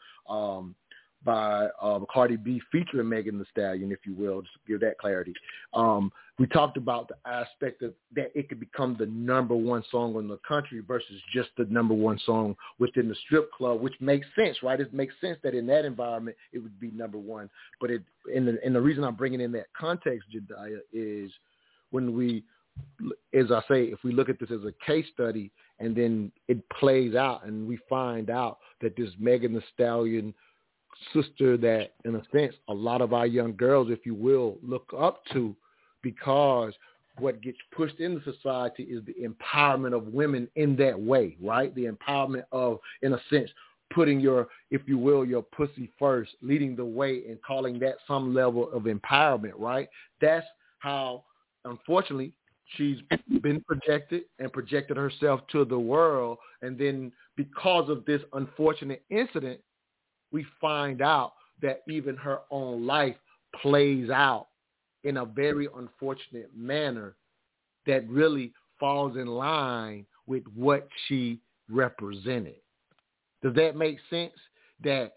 Speaker 3: by Cardi B featuring Megan Thee Stallion, if you will, just to give that clarity. We talked about the aspect of that it could become the number one song in the country versus just the number one song within the strip club, which makes sense, right? It makes sense that in that environment it would be number one. But the reason I'm bringing in that context, Jediah, is when we, as I say, if we look at this as a case study and then it plays out and we find out that this Megan Thee Stallion sister that, in a sense, a lot of our young girls, if you will, look up to, because what gets pushed into society is the empowerment of women in that way, right? The empowerment of, in a sense, putting your, if you will, your pussy first, leading the way and calling that some level of empowerment, right? That's how, unfortunately, she's been projected and projected herself to the world. And then because of this unfortunate incident, we find out that even her own life plays out in a very unfortunate manner that really falls in line with what she represented. Does that make sense? That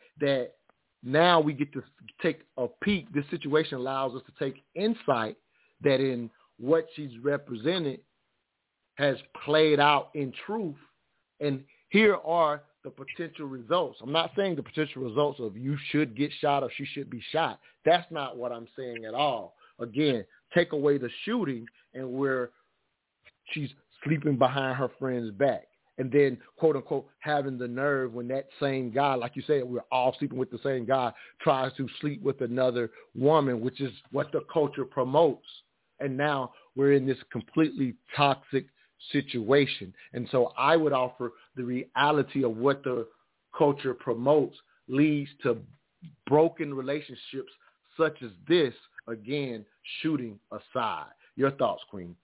Speaker 3: now we get to take a peek. This situation allows us to take insight that in what she's represented has played out in truth. And here are the potential results. I'm not saying the potential results of you should get shot or she should be shot. That's not what I'm saying at all. Again, take away the shooting and where she's sleeping behind her friend's back. And then, quote unquote, having the nerve when that same guy, like you said, we're all sleeping with the same guy, tries to sleep with another woman, which is what the culture promotes. And now we're in this completely toxic situation. And so I would offer the reality of what the culture promotes leads to broken relationships such as this, again, shooting aside. Your thoughts, Queen?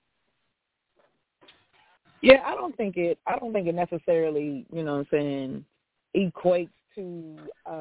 Speaker 4: Yeah, I don't think it necessarily, you know what I'm saying, equates to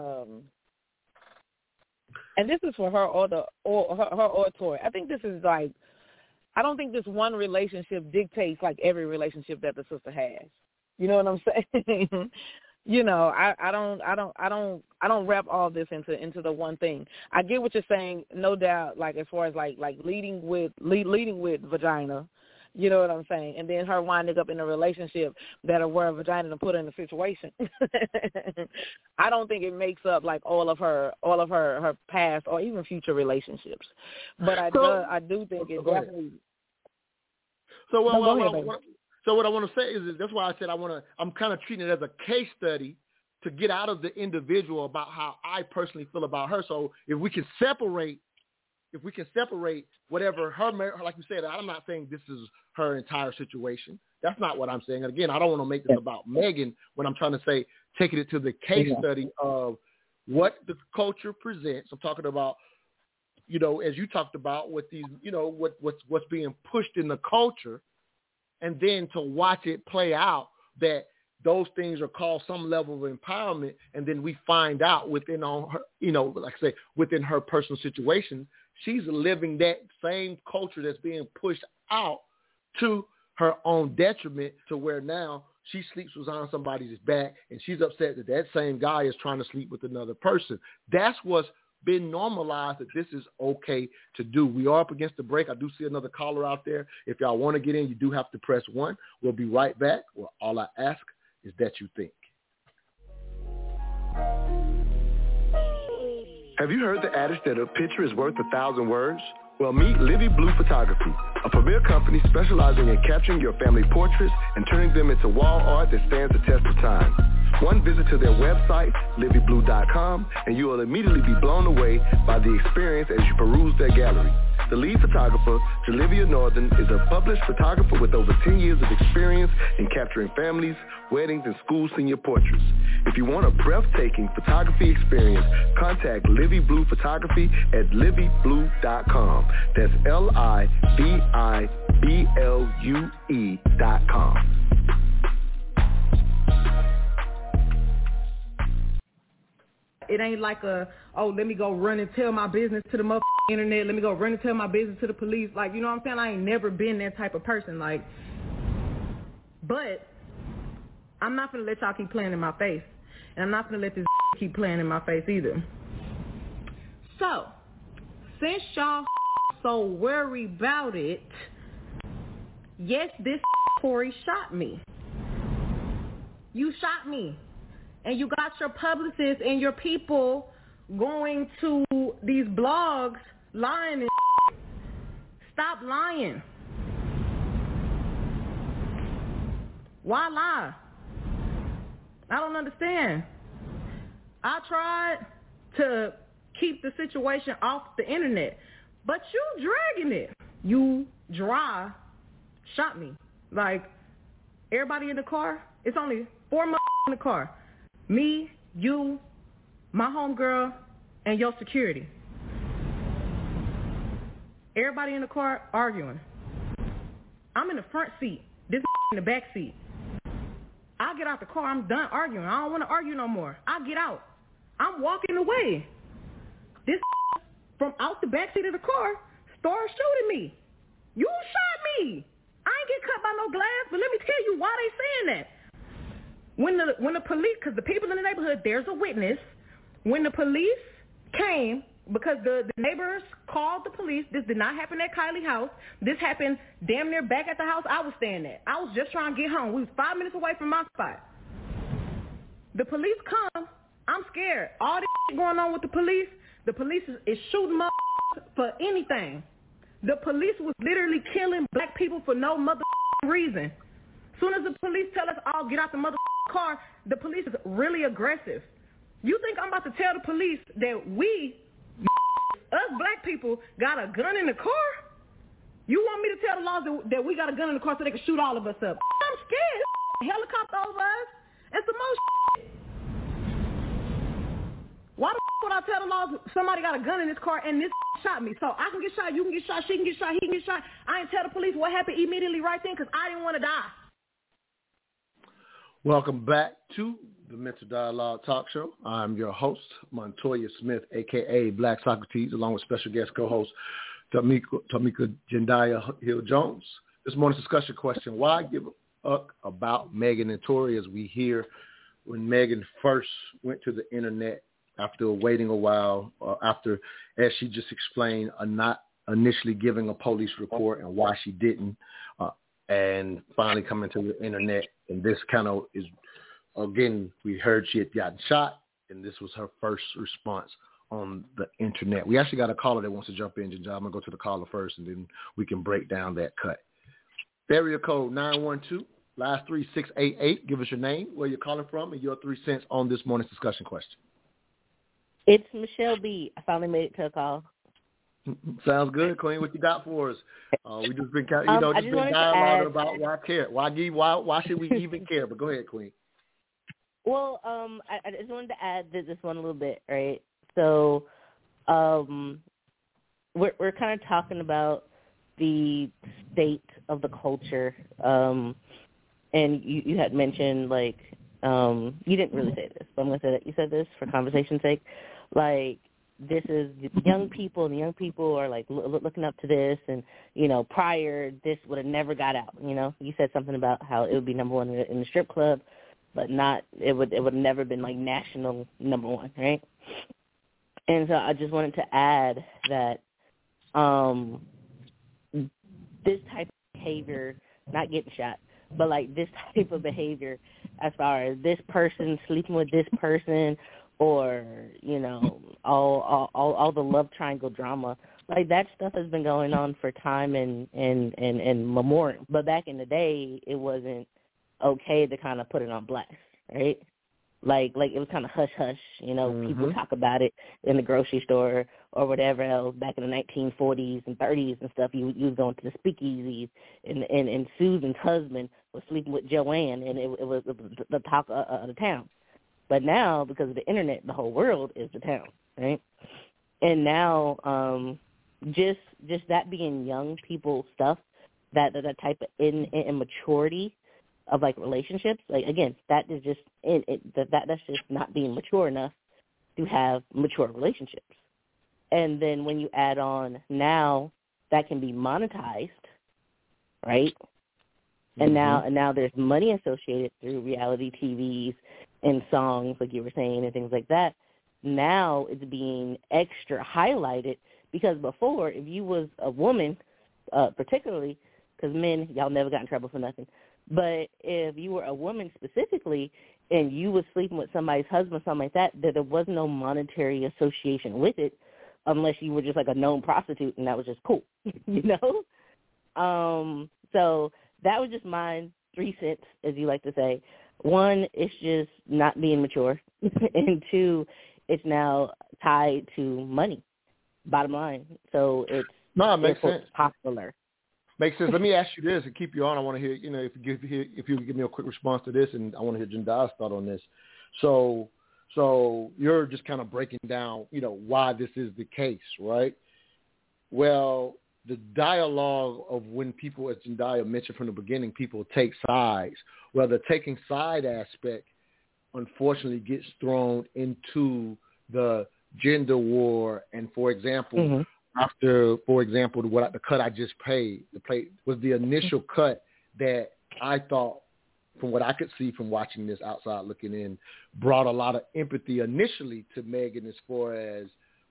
Speaker 4: and this is for her or her oratory. I think this is like, I don't think this one relationship dictates like every relationship that the sister has. You know what I'm saying? I don't wrap all this into the one thing. I get what you're saying, no doubt. Like as far as like leading with vagina, you know what I'm saying, and then her winding up in a relationship that'll wear a vagina to put her in a situation. I don't think it makes up like all of her past or even future relationships. But I do think it definitely.
Speaker 3: So what I want to say is that's why I said I'm kind of treating it as a case study to get out of the individual about how I personally feel about her. So if we can separate if we can separate whatever her, like you said, I'm not saying this is her entire situation. That's not what I'm saying. And again, I don't want to make this about Megan when I'm trying to say taking it to the case study of what the culture presents. I'm talking about, as you talked about with these, what's being pushed in the culture, and then to watch it play out that those things are called some level of empowerment, and then we find out within her, like I say, within her personal situation, she's living that same culture that's being pushed out to her own detriment, to where now she sleeps on somebody's back, and she's upset that that same guy is trying to sleep with another person. That's what's been normalized, that this is okay to do. We are up against the break. I do see another caller out there. If y'all want to get in, you do have to press 1. We'll be right back. Well, all I ask is that you think.
Speaker 11: Have you heard the adage that a picture is worth 1,000 words? Well, meet Livy Blue Photography, a premier company specializing in capturing your family portraits and turning them into wall art that stands the test of time. One visit to their website, livyblue.com, and you will immediately be blown away by the experience as you peruse their gallery. The lead photographer, Jalivia Northern, is a published photographer with over 10 years of experience in capturing families, weddings, and school senior portraits. If you want a breathtaking photography experience, contact Livy Blue Photography at livyblue.com. That's LIVIBLUE.com.
Speaker 8: It ain't like let me go run and tell my business to the motherfucking internet. Let me go run and tell my business to the police. Like, you know what I'm saying? I ain't never been that type of person. Like, but I'm not going to let y'all keep playing in my face. And I'm not going to let this keep playing in my face either. So, since y'all so worried about it, yes, this Corey shot me. You shot me. And you got your publicists and your people going to these blogs lying and stop lying. Why lie? I don't understand. I tried to keep the situation off the internet, but you dragging it. You dry shot me. Like, everybody in the car, it's only 4 in the car. Me, you, my homegirl, and your security. Everybody in the car arguing. I'm in the front seat. This in the back seat. I get out the car. I'm done arguing. I don't want to argue no more. I get out. I'm walking away. This from out the back seat of the car started shooting me. You shot me. I ain't get cut by no glass, but let me tell you why they saying that. When the police, because the people in the neighborhood, there's a witness. When the police came, because the neighbors called the police, this did not happen at Kylie house. This happened damn near back at the house I was staying at. I was just trying to get home. We was 5 minutes away from my spot. The police come. I'm scared. All this shit going on with the police is shooting for anything. The police was literally killing black people for no reason. Soon as the police tell us all get out the car, the police is really aggressive. You think I'm about to tell the police that we, us black people, got a gun in the car? You want me to tell the laws that we got a gun in the car so they can shoot all of us up? I'm scared. Helicopter over us and some more shit. Why the would I tell the laws somebody got a gun in this car and this shot me? So I can get shot, you can get shot, she can get shot, he can get shot. I ain't tell the police what happened immediately right then because I didn't want to die.
Speaker 3: Welcome back to the Mental Dialogue Talk Show. I'm your host, Montoya Smith, a.k.a. Black Socrates, along with special guest co-host Tamika Jendaya Hill-Jones. This morning's discussion question, why give a fuck about Megan and Tory? As we hear, when Megan first went to the internet after waiting a while, after, as she just explained, not initially giving a police report and why she didn't, and finally coming to the internet. And this kind of is, again, we heard she had gotten shot, and this was her first response on the internet. We actually got a caller that wants to jump in, Ginger. I'm going to go to the caller first, and then we can break down that cut. Area code 912, last 3688. Give us your name, where you're calling from, and your 3 cents on this morning's discussion question.
Speaker 12: It's Michelle B. I finally made it to a call.
Speaker 3: Sounds good, Queen. What you got for us? We just been, dialoguing about why care. Why should we even care? But go ahead, Queen.
Speaker 12: Well, I just wanted to add this one a little bit, right? So, we're kind of talking about the state of the culture, and you had mentioned, like, you didn't really say this, but I'm going to say that you said this for conversation's sake, like, this is young people, and the young people are, like, looking up to this, and, prior, this would have never got out, You said something about how it would be number one in the strip club, but it would have never been, like, national number one, right? And so I just wanted to add that this type of behavior, not getting shot, but, like, this type of behavior as far as this person sleeping with this person or, all the love triangle drama, like, that stuff has been going on for time and memorial. But back in the day, it wasn't okay to kind of put it on blast, right? Like it was kind of hush-hush, people talk about it in the grocery store or whatever else. Back in the 1940s and 30s and stuff, you was going to the speakeasies, and Susan's husband was sleeping with Joanne, and it was the talk of the town. But now, because of the internet, the whole world is the town, right? And now, just that being young people stuff, that type of immaturity of, like, relationships, like, again, that is just that's just not being mature enough to have mature relationships. And then when you add on now that can be monetized, right? And now there's money associated through reality TVs and songs, like you were saying, and things like that. Now it's being extra highlighted, because before, if you was a woman, particularly, because men, y'all never got in trouble for nothing, but if you were a woman specifically and you was sleeping with somebody's husband, something like that, there was no monetary association with it unless you were just like a known prostitute, and that was just cool, So that was just my 3 cents, as you like to say. 1, it's just not being mature, and 2, it's now tied to money, bottom line. So it's
Speaker 3: makes sense.
Speaker 12: Popular.
Speaker 3: Makes sense. Let me ask you this and keep you on. I want to hear, if you give me a quick response to this, and I want to hear Jendai's thought on this. So you're just kind of breaking down, why this is the case, right? Well, the dialogue of when people, as Jendai mentioned from the beginning, people take sides. Well, the taking side aspect, unfortunately, gets thrown into the gender war. And, for example, after, for example, the cut I just played was the initial cut that I thought, from what I could see from watching this outside looking in, brought a lot of empathy initially to Megan, as far as,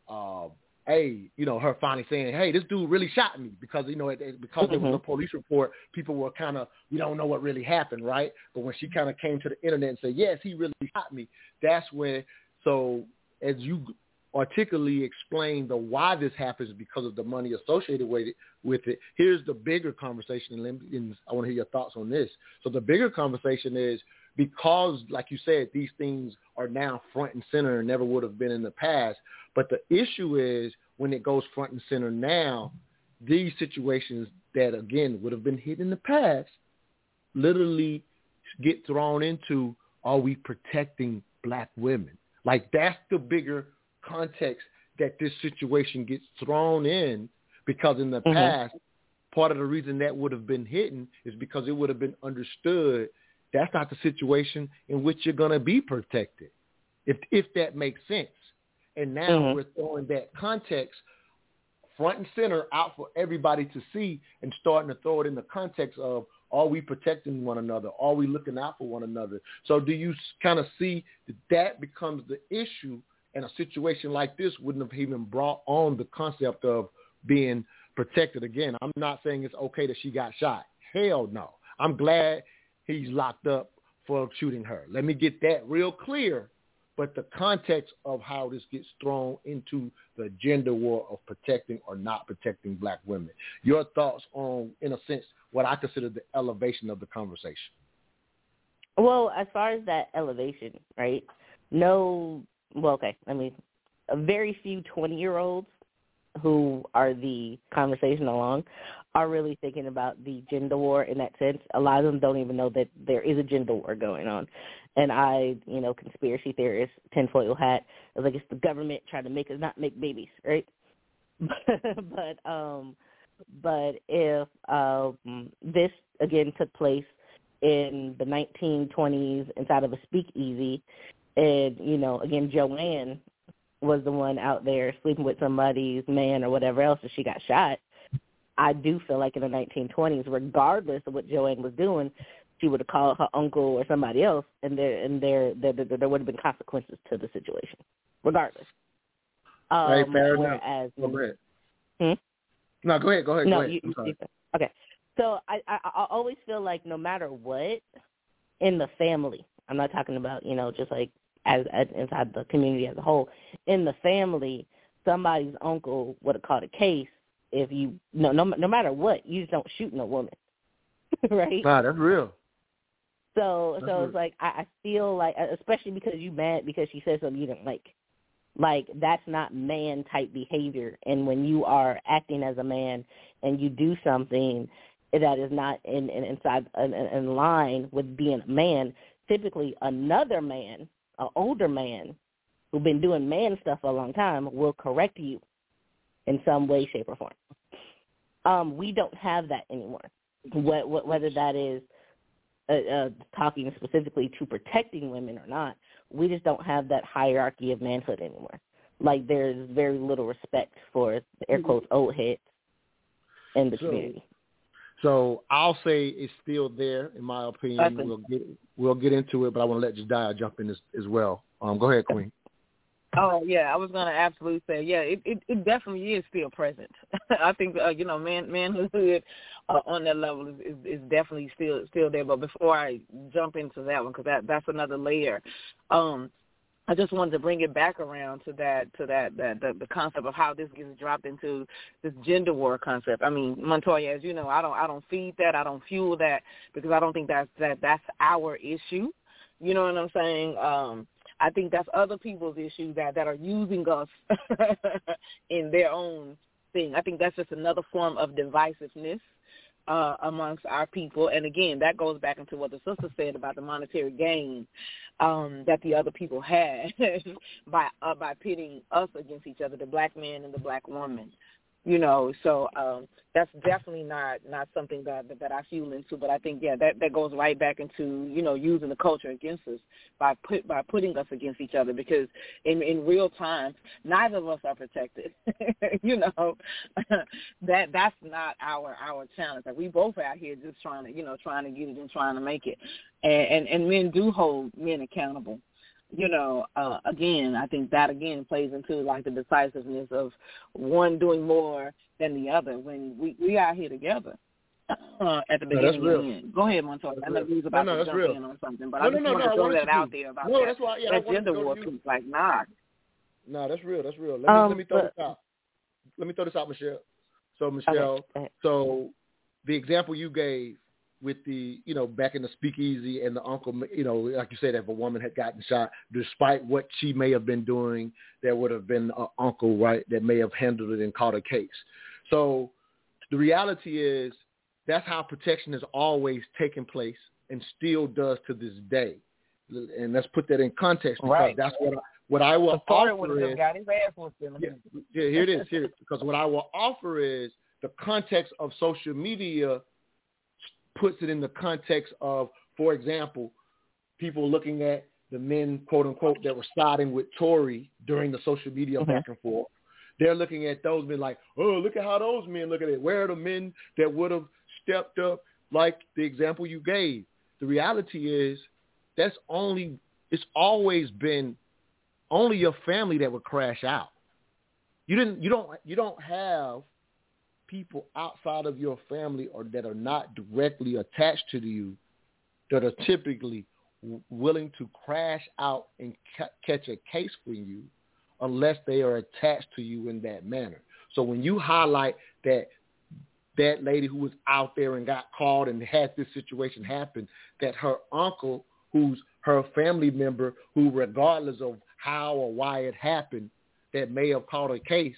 Speaker 3: her finally saying, hey, this dude really shot me, because, because there was a police report, people were kind of, we don't know what really happened, right? But when she kind of came to the internet and said, yes, he really shot me, that's when, so as you articulately explain the why this happens, because of the money associated with it. Here's the bigger conversation, and I want to hear your thoughts on this. So the bigger conversation is, because, like you said, these things are now front and center and never would have been in the past. But the issue is, when it goes front and center now, these situations that, again, would have been hidden in the past literally get thrown into, are we protecting black women? Like, that's the bigger context that this situation gets thrown in, because in the past, part of the reason that would have been hidden is because it would have been understood that's not the situation in which you're going to be protected, if that makes sense. And now we're throwing that context front and center out for everybody to see, and starting to throw it in the context of, are we protecting one another? Are we looking out for one another? So do you kind of see that becomes the issue? And a situation like this wouldn't have even brought on the concept of being protected. Again, I'm not saying it's okay that she got shot. Hell no. I'm glad he's locked up for shooting her. Let me get that real clear. But the context of how this gets thrown into the gender war of protecting or not protecting black women. Your thoughts on, in a sense, what I consider the elevation of the conversation.
Speaker 12: Well, as far as that elevation, right? A very few 20-year-olds who are the conversation along are really thinking about the gender war in that sense. A lot of them don't even know that there is a gender war going on. And I, conspiracy theorist, tinfoil hat, I was like, it's the government trying to make us not make babies, right? But if this, again, took place in the 1920s inside of a speakeasy, and, again, Joanne was the one out there sleeping with somebody's man or whatever else, and she got shot, I do feel like in the 1920s, regardless of what Joanne was doing, she would have called her uncle or somebody else, and there would have been consequences to the situation, regardless.
Speaker 3: Right, fair enough.
Speaker 12: Go ahead.
Speaker 3: No, go ahead.
Speaker 12: No,
Speaker 3: I'm sorry.
Speaker 12: Okay. So I always feel like no matter what, in the family, I'm not talking about, just like as inside the community as a whole, in the family, somebody's uncle would have caught a case if no matter what, you just don't shoot no woman, right?
Speaker 3: Nah, that's real.
Speaker 12: So it's like I feel like, especially because you mad because she said something you didn't like that's not man type behavior. And when you are acting as a man and you do something that is not in line with being a man, typically another man, an older man who's been doing man stuff for a long time will correct you in some way, shape, or form. We don't have that anymore. Whether that is talking specifically to protecting women or not, we just don't have that hierarchy of manhood anymore. Like, there's very little respect for, air quotes, old heads in the community.
Speaker 3: So I'll say it's still there, in my opinion. We'll get into it, but I want to let Jediah jump in as well. Go ahead, Queen.
Speaker 4: Oh, yeah, I was going to absolutely say, yeah, it definitely is still present. I think, manhood on that level is definitely still there. But before I jump into that one, because that's another layer, I just wanted to bring it back around to the concept of how this gets dropped into this gender war concept. I mean, Montoya, as you know, I don't feed that, I don't fuel that, because I don't think that's our issue. You know what I'm saying? I think that's other people's issues that are using us in their own thing. I think that's just another form of divisiveness amongst our people. And, again, that goes back into what the sister said about the monetary gain that the other people had by pitting us against each other, the black man and the black woman. So that's definitely not something that I fuel into. But I think, that goes right back into, using the culture against us by putting us against each other, because in real time, neither of us are protected. That's not our challenge. Like, we both out here just trying to get it and trying to make it. And men do hold men accountable. Again, I think that, plays into, like, the decisiveness of one doing more than the other when we out here together at the beginning and the end. Go ahead, Montoya. I know you was about to jump in on something, but I just want to throw that out there about that gender war piece. Like, nah.
Speaker 3: No, that's real. That's real. Let me throw this out. Let me throw this out, Michelle. So, Michelle, so the example you gave with the, back in the speakeasy and the uncle, like you said, if a woman had gotten shot, despite what she may have been doing, there would have been an uncle, right, that may have handled it and caught a case. So the reality is that's how protection has always taken place and still does to this day. And let's put that in context, because that's what I will offer is, here it is, because what I will offer is the context of social media puts it in the context of, for example, people looking at the men, quote unquote, that were siding with Tory during the social media back and forth. They're looking at those men like, oh, look at how those men look at it. Where are the men that would have stepped up like the example you gave? The reality is it's always been only your family that would crash out. You don't have people outside of your family or that are not directly attached to you that are typically willing to crash out and catch a case for you unless they are attached to you in that manner. So when you highlight that lady who was out there and got called and had this situation happen, that her uncle, who's her family member, who regardless of how or why it happened, that may have caught a case,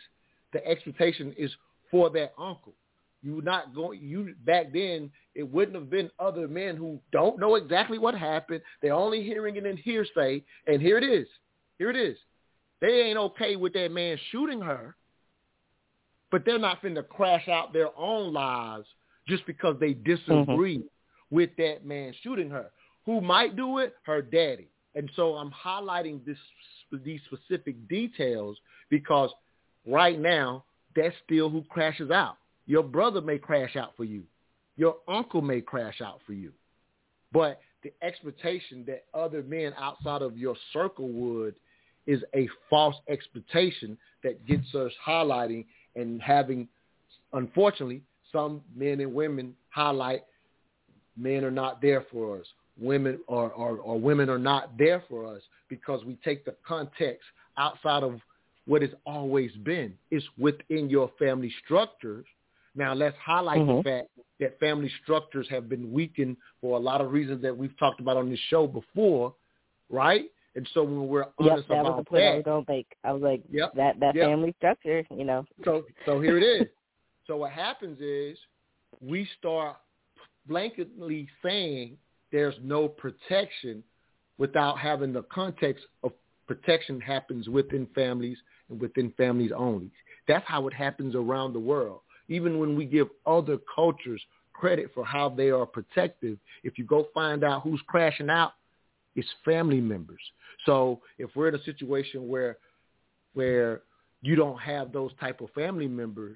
Speaker 3: the expectation is for that uncle. Back then, it wouldn't have been other men who don't know exactly what happened. They're only hearing it in hearsay, and here it is. They ain't okay with that man shooting her, but they're not finna crash out their own lives just because they disagree with that man shooting her. Who might do it? Her daddy. And so I'm highlighting these specific details because right now, that's still who crashes out. Your brother may crash out for you. Your uncle may crash out for you. But the expectation that other men outside of your circle would is a false expectation that gets us highlighting and having, unfortunately, some men and women highlight men are not there for us. Women or women are not there for us because we take the context outside of what it's always been. It's within your family structures. Now, let's highlight the fact that family structures have been weakened for a lot of reasons that we've talked about on this show before, right? And so when we're honest
Speaker 12: that
Speaker 3: about
Speaker 12: was the point
Speaker 3: that,
Speaker 12: I was going to make. I was like, that family structure, you know.
Speaker 3: So here it is. So what happens is we start blanketly saying there's no protection without having the context of protection happens within families and within families only. That's how it happens around the world. Even when we give other cultures credit for how they are protective, if you go find out who's crashing out, it's family members. So if we're in a situation where you don't have those type of family members,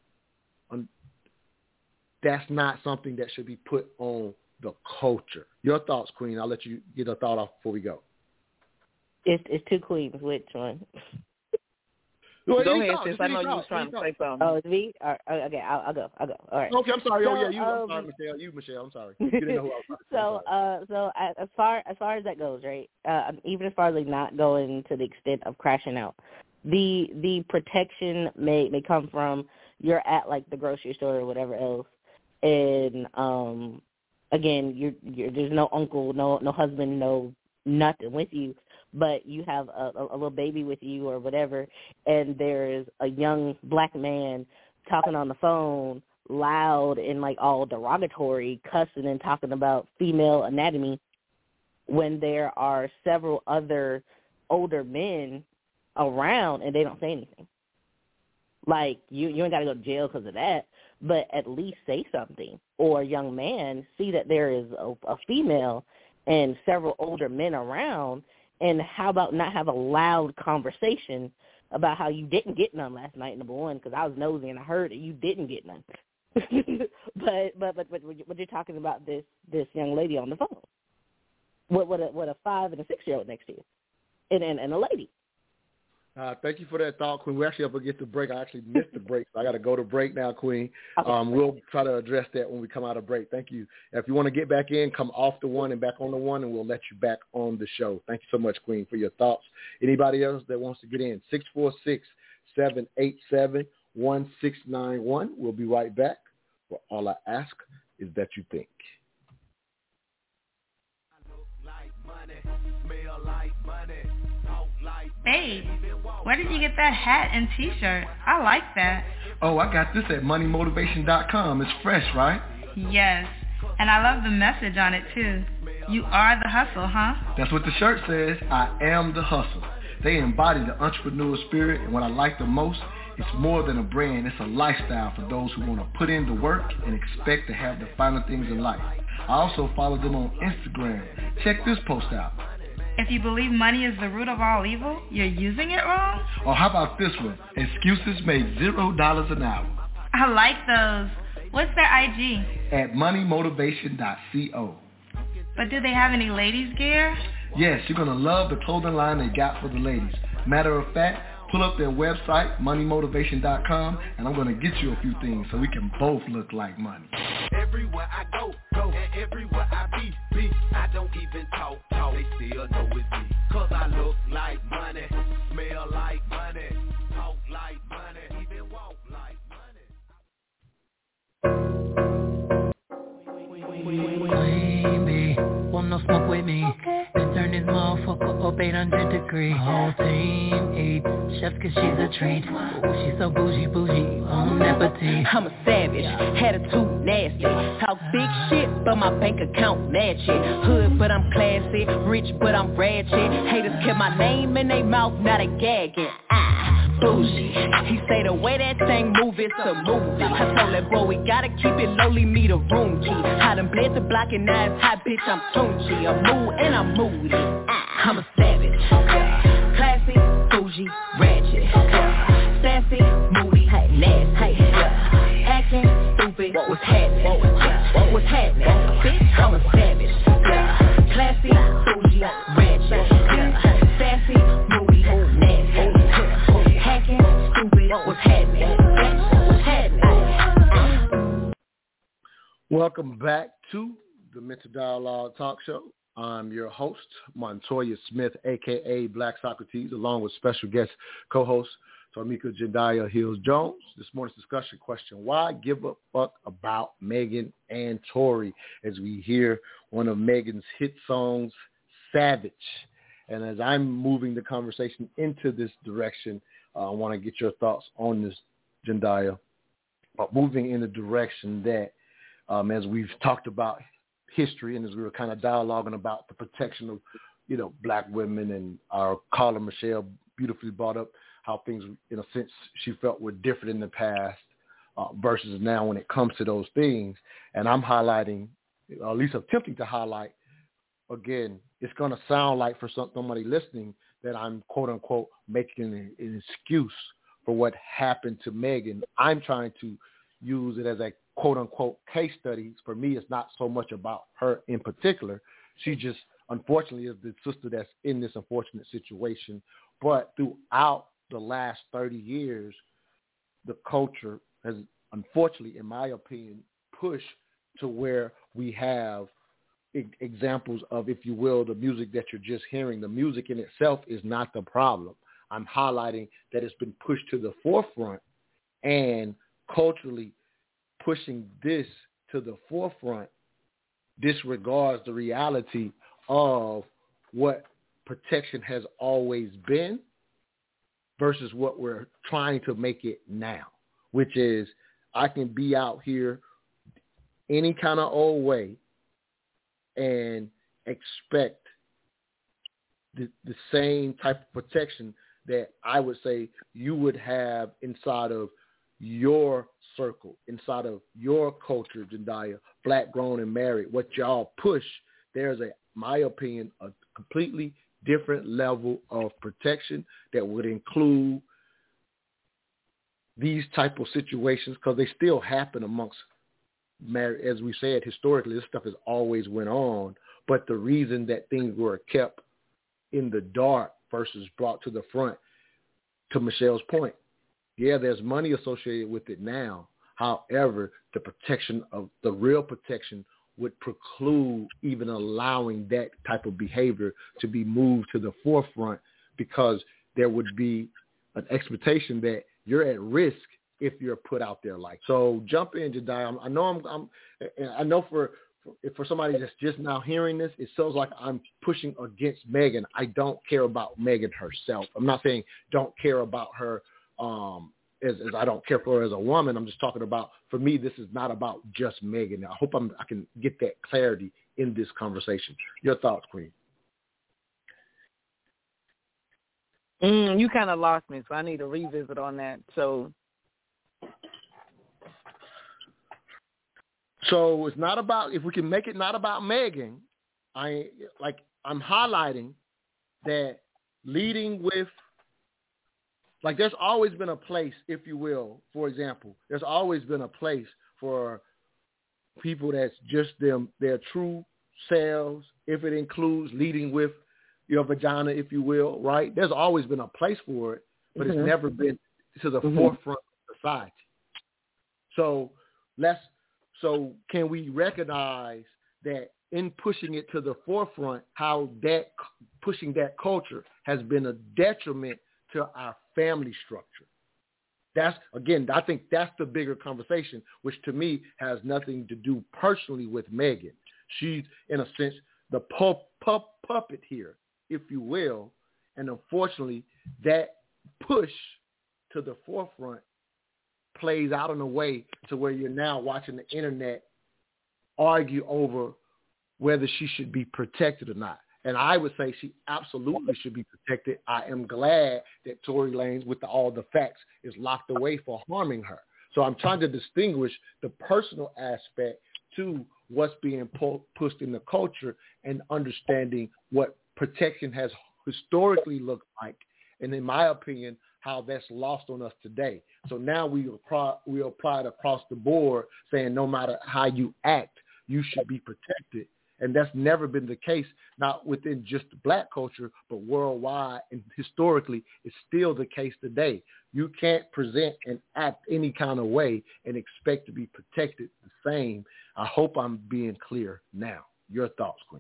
Speaker 3: that's not something that should be put on the culture. Your thoughts, Queen. I'll let you get a thought off before we go.
Speaker 12: It's two queens. Which one?
Speaker 3: Go
Speaker 4: ahead, sis. I know you was trying to say something.
Speaker 12: Oh, it's me? Okay, I'll go. All right.
Speaker 3: Okay, I'm sorry.
Speaker 12: So,
Speaker 3: I'm sorry, Michelle. Michelle. I'm sorry. You didn't know who I was
Speaker 12: so as far as that goes, right? Even as far as like not going to the extent of crashing out, the protection may come from you're at like the grocery store or whatever else, and again, you're there's no uncle, no husband, no nothing with you. But you have a little baby with you or whatever, and there's a young black man talking on the phone loud and like all derogatory, cussing and talking about female anatomy when there are several other older men around and they don't say anything. Like, you ain't got to go to jail because of that, but at least say something. Or a young man see that there is a female and several older men around, and how about not have a loud conversation about how you didn't get none last night, number one, because I was nosy and I heard that you didn't get none. but you're talking about this young lady on the phone. What a 5 and a 6-year-old next to you, and a lady.
Speaker 3: Thank you for that thought, Queen. We're actually up against the break. I actually missed the break, so I got to go to break now, Queen.
Speaker 12: Okay.
Speaker 3: We'll try to address that when we come out of break. Thank you. If you want to get back in, come off the one and back on the one, and we'll let you back on the show. Thank you so much, Queen, for your thoughts. Anybody else that wants to get in, 646-787-1691. We'll be right back. Well, all I ask is that you think.
Speaker 13: Hey, where did you get that hat and t-shirt? I like that.
Speaker 3: Oh, I got this at moneymotivation.com. It's fresh, right?
Speaker 13: Yes, and I love the message on it too. You are the hustle, huh?
Speaker 3: That's what the shirt says. I am the hustle. They embody the entrepreneurial spirit, and what I like the most, it's more than a brand. It's a lifestyle for those who want to put in the work and expect to have the finer things in life. I also follow them on Instagram. Check this post out.
Speaker 13: If you believe money is the root of all evil, you're using it wrong?
Speaker 3: Or how about this one? Excuses make $0 an hour.
Speaker 13: I like those. What's their IG?
Speaker 3: At moneymotivation.co.
Speaker 13: But do they have any ladies gear?
Speaker 3: Yes, you're going to love the clothing line they got for the ladies. Matter of fact, pull up their website, moneymotivation.com, and I'm going to get you a few things so we can both look like money.
Speaker 14: Everywhere I go, and everywhere I be. I don't even talk, they still know it's me. Cause I look like money, smell like money, talk like money, even walk like
Speaker 15: money. Baby, wanna smoke with me?
Speaker 13: Okay.
Speaker 15: Then turn this motherfucker up 8 800 degrees. My whole team eat chef cause she's a treat. Ooh, she's so bougie, on appetite.
Speaker 16: I'm a savage, attitude nasty. Talk big shit, but my bank account match it. Hood, but I'm classy. Rich, but I'm ratchet. Haters kept my name in their mouth, not a gagging. Bougie. He say the way that thing move, it's a movie. I told that boy we gotta keep it lowly, me the room key. I done bled the block and now it's hot, bitch, I'm Tunchi. I'm mood and I'm moody. I'm a savage. Classy, bougie, ratchet. Sassy, moody, nasty. Acting stupid, what's happening? What's happening? Bitch, I'm a savage. Classy, bougie, ratchet. Sassy, moody, nasty. Hacking, stupid, what's happening? What's happening?
Speaker 3: Welcome back to the Mental Dialogue Talk Show. I'm your host, Montoya Smith, a.k.a. Black Socrates, along with special guest co-host Tamika Jediah Hills-Jones. This morning's discussion question, why give a fuck about Megan and Tory, as we hear one of Megan's hit songs, Savage. And as I'm moving the conversation into this direction, I want to get your thoughts on this, Jediah, moving in the direction that, as we've talked about history and as we were kind of dialoguing about the protection of, black women, and our caller Michelle beautifully brought up how things, in a sense, she felt were different in the past versus now when it comes to those things. And I'm highlighting, or at least attempting to highlight, again, it's going to sound like for somebody listening that I'm, quote unquote, making an excuse for what happened to Megan. I'm trying to use it as a quote unquote case study. For me, it's not so much about her in particular. She just, unfortunately, is the sister that's in this unfortunate situation. But throughout the last 30 years, the culture has, unfortunately, in my opinion, pushed to where we have examples of, if you will, the music that you're just hearing. The music in itself is not the problem. I'm highlighting that it's been pushed to the forefront, and culturally pushing this to the forefront disregards the reality of what protection has always been versus what we're trying to make it now, which is I can be out here any kind of old way and expect the same type of protection that I would say you would have inside of your circle, inside of your culture, Jediah, black, grown, and married. What y'all push, there's my opinion, a completely different level of protection that would include these type of situations, because they still happen amongst married. As we said, historically, this stuff has always went on, but the reason that things were kept in the dark versus brought to the front, to Michelle's point, yeah, there's money associated with it now. However, the protection of the real protection would preclude even allowing that type of behavior to be moved to the forefront, because there would be an expectation that you're at risk if you're put out there like. So jump in, Jediah. I know for somebody that's just now hearing this, it sounds like I'm pushing against Megan. I don't care about Megan herself. I'm not saying don't care about her as I don't care for her as a woman. I'm just talking about, for me, this is not about just Megan. I hope I can get that clarity in this conversation. Your thoughts, Queen?
Speaker 4: You kind of lost me, so I need to revisit on that. So
Speaker 3: it's not about, if we can make it not about Megan, I'm highlighting that leading with, like, there's always been a place, if you will, for example, there's always been a place for people that's just their true selves, if it includes leading with your vagina, if you will, right? There's always been a place for it, but it's never been to the forefront of society. So can we recognize that in pushing it to the forefront, how that pushing that culture has been a detriment to our family structure? That's, again, I think that's the bigger conversation, which to me has nothing to do personally with Megan. She's, in a sense, the puppet here, if you will, And unfortunately, that push to the forefront plays out in a way to where you're now watching the internet argue over whether she should be protected or not. And I would say she absolutely should be protected. I am glad that Tory Lanez, with all the facts, is locked away for harming her. So I'm trying to distinguish the personal aspect to what's being pushed in the culture and understanding what protection has historically looked like. And in my opinion, how that's lost on us today. So now we apply it across the board, saying no matter how you act, you should be protected. And that's never been the case, not within just the black culture, but worldwide. And historically, it's still the case today. You can't present and act any kind of way and expect to be protected the same. I hope I'm being clear now. Your thoughts, Queen.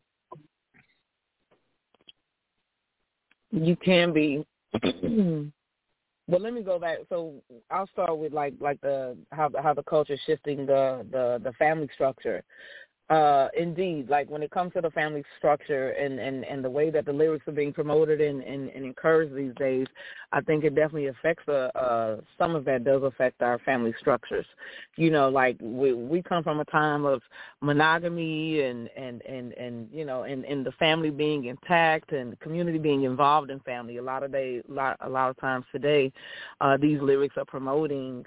Speaker 4: You can be. Well, let me go back. So I'll start with like the how the culture is shifting the family structure. Indeed, like when it comes to the family structure and the way that the lyrics are being promoted and encouraged these days, I think it definitely affects some of that does affect our family structures. You know, like we come from a time of monogamy and the family being intact and the community being involved in family. A lot of times today, these lyrics are promoting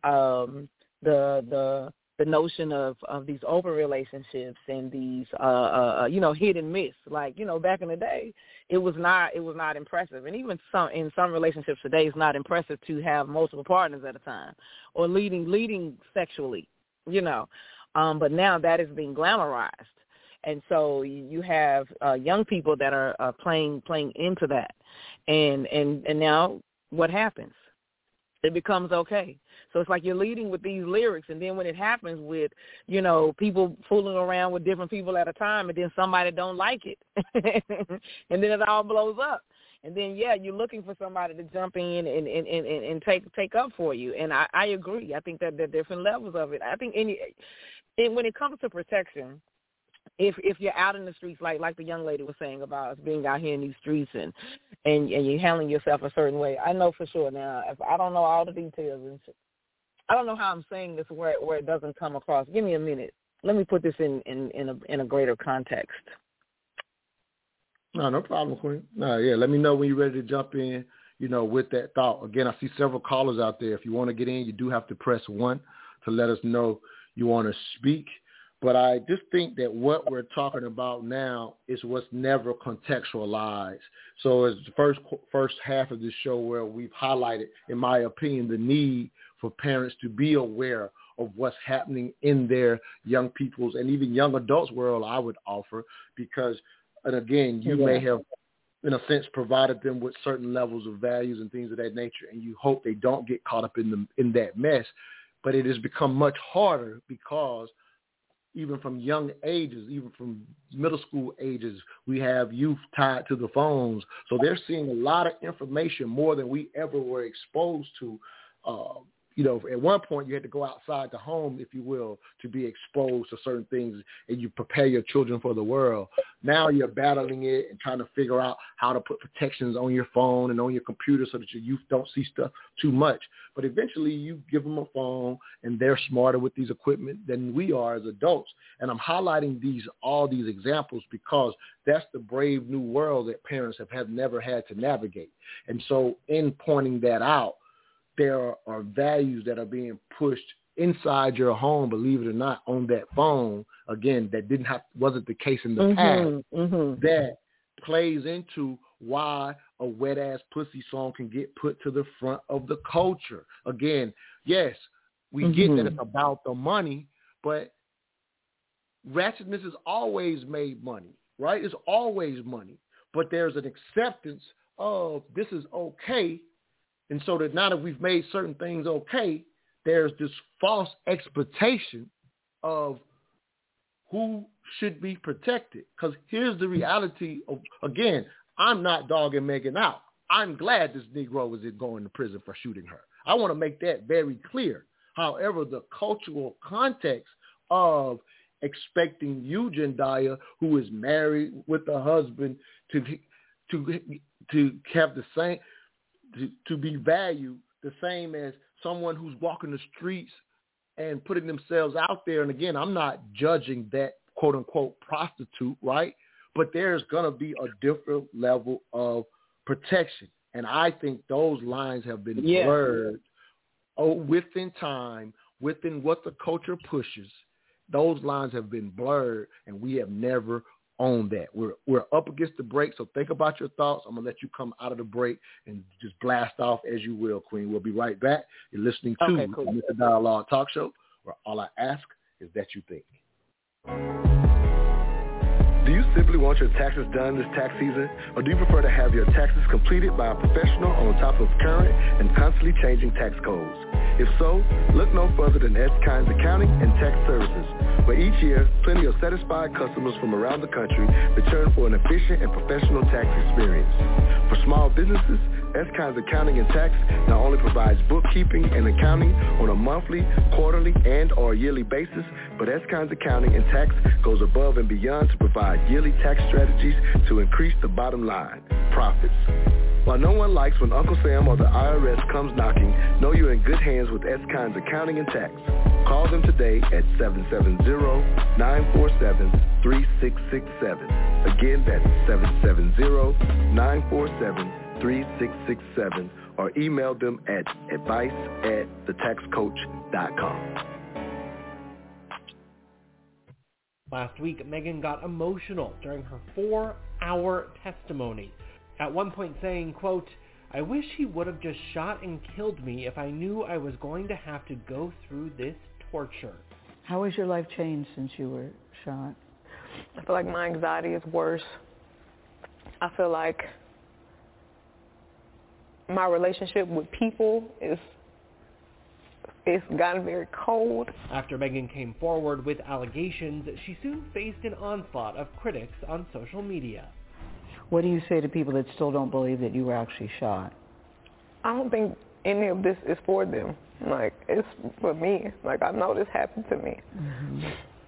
Speaker 4: the notion of these open relationships and these hit and miss. Like, back in the day, it was not impressive. And even in some relationships today, it's not impressive to have multiple partners at a time or leading sexually, but now that is being glamorized. And so you have young people that are playing into that. And now what happens? It becomes okay. So it's like you're leading with these lyrics, and then when it happens with, people fooling around with different people at a time, and then somebody don't like it, and then it all blows up. And then, you're looking for somebody to jump in and take up for you. And I agree. I think that there are different levels of it. I think when it comes to protection, if you're out in the streets, like the young lady was saying about us being out here in these streets and you're handling yourself a certain way, I know for sure now. If I don't know all the details, and I don't know how I'm saying this where it doesn't come across. Give me a minute. Let me put this in a greater context.
Speaker 3: No problem, Queen. Let me know when you're ready to jump in, with that thought. Again, I see several callers out there. If you want to get in, you do have to press 1 to let us know you want to speak. But I just think that what we're talking about now is what's never contextualized. So as the first half of this show where we've highlighted, in my opinion, the need for parents to be aware of what's happening in their young people's and even young adults' world, I would offer, because, and again, you may have, in a sense, provided them with certain levels of values and things of that nature, and you hope they don't get caught up in that mess. But it has become much harder because even from young ages, even from middle school ages, we have youth tied to the phones. So they're seeing a lot of information, more than we ever were exposed to. At one point you had to go outside the home, if you will, to be exposed to certain things, and you prepare your children for the world. Now you're battling it and trying to figure out how to put protections on your phone and on your computer so that your youth don't see stuff too much. But eventually you give them a phone, and they're smarter with these equipment than we are as adults. And I'm highlighting all these examples because that's the brave new world that parents have never had to navigate. And so in pointing that out, there are values that are being pushed inside your home, believe it or not, on that phone, again, that wasn't the case in the past, that plays into why a wet-ass pussy song can get put to the front of the culture. Again, yes, we get that it's about the money, but ratchetness has always made money, right? It's always money. But there's an acceptance of this is okay. And so that now that we've made certain things okay, there's this false expectation of who should be protected. Because here's the reality of, again, I'm not dogging Megan out. I'm glad this Negro is going to prison for shooting her. I want to make that very clear. However, the cultural context of expecting you, Jendaya, who is married with a husband, to to have the same, to be valued the same as someone who's walking the streets and putting themselves out there. And again, I'm not judging that quote unquote prostitute, right? But there's going to be a different level of protection. And I think those lines have been blurred within time, within what the culture pushes. Those lines have been blurred, and we have never owned that. We're up against the break, so think about your thoughts. I'm going to let you come out of the break and just blast off as you will, Queen. We'll be right back. You're listening to the Mr. Dialogue Talk Show, where all I ask is that you think.
Speaker 11: Do you simply want your taxes done this tax season, or do you prefer to have your taxes completed by a professional on top of current and constantly changing tax codes? If so, look no further than S. Kynes Accounting and Tax Services, where each year, plenty of satisfied customers from around the country return for an efficient and professional tax experience. For small businesses, S. Kynes Accounting and Tax not only provides bookkeeping and accounting on a monthly, quarterly, and or yearly basis, but S. Kynes Accounting and Tax goes above and beyond to provide yearly tax strategies to increase the bottom line, profits. While no one likes when Uncle Sam or the IRS comes knocking, know you're in good hands with S. Kynes Accounting and Tax. Call them today at 770-947-3667. Again, that's 770-947-3667, or email them at advice@thetaxcoach.com.
Speaker 6: Last week, Megan got emotional during her 4-hour testimony, at one point saying, quote, "I wish he would have just shot and killed me if I knew I was going to have to go through this torture."
Speaker 9: How has your life changed since you were shot?
Speaker 7: I feel like my anxiety is worse. I feel like my relationship with people it's gotten very cold.
Speaker 6: After Megan came forward with allegations, she soon faced an onslaught of critics on social media.
Speaker 9: What do you say to people that still don't believe that you were actually shot?
Speaker 7: I don't think any of this is for them. Like, it's for me. Like, I know this happened to me. Mm-hmm.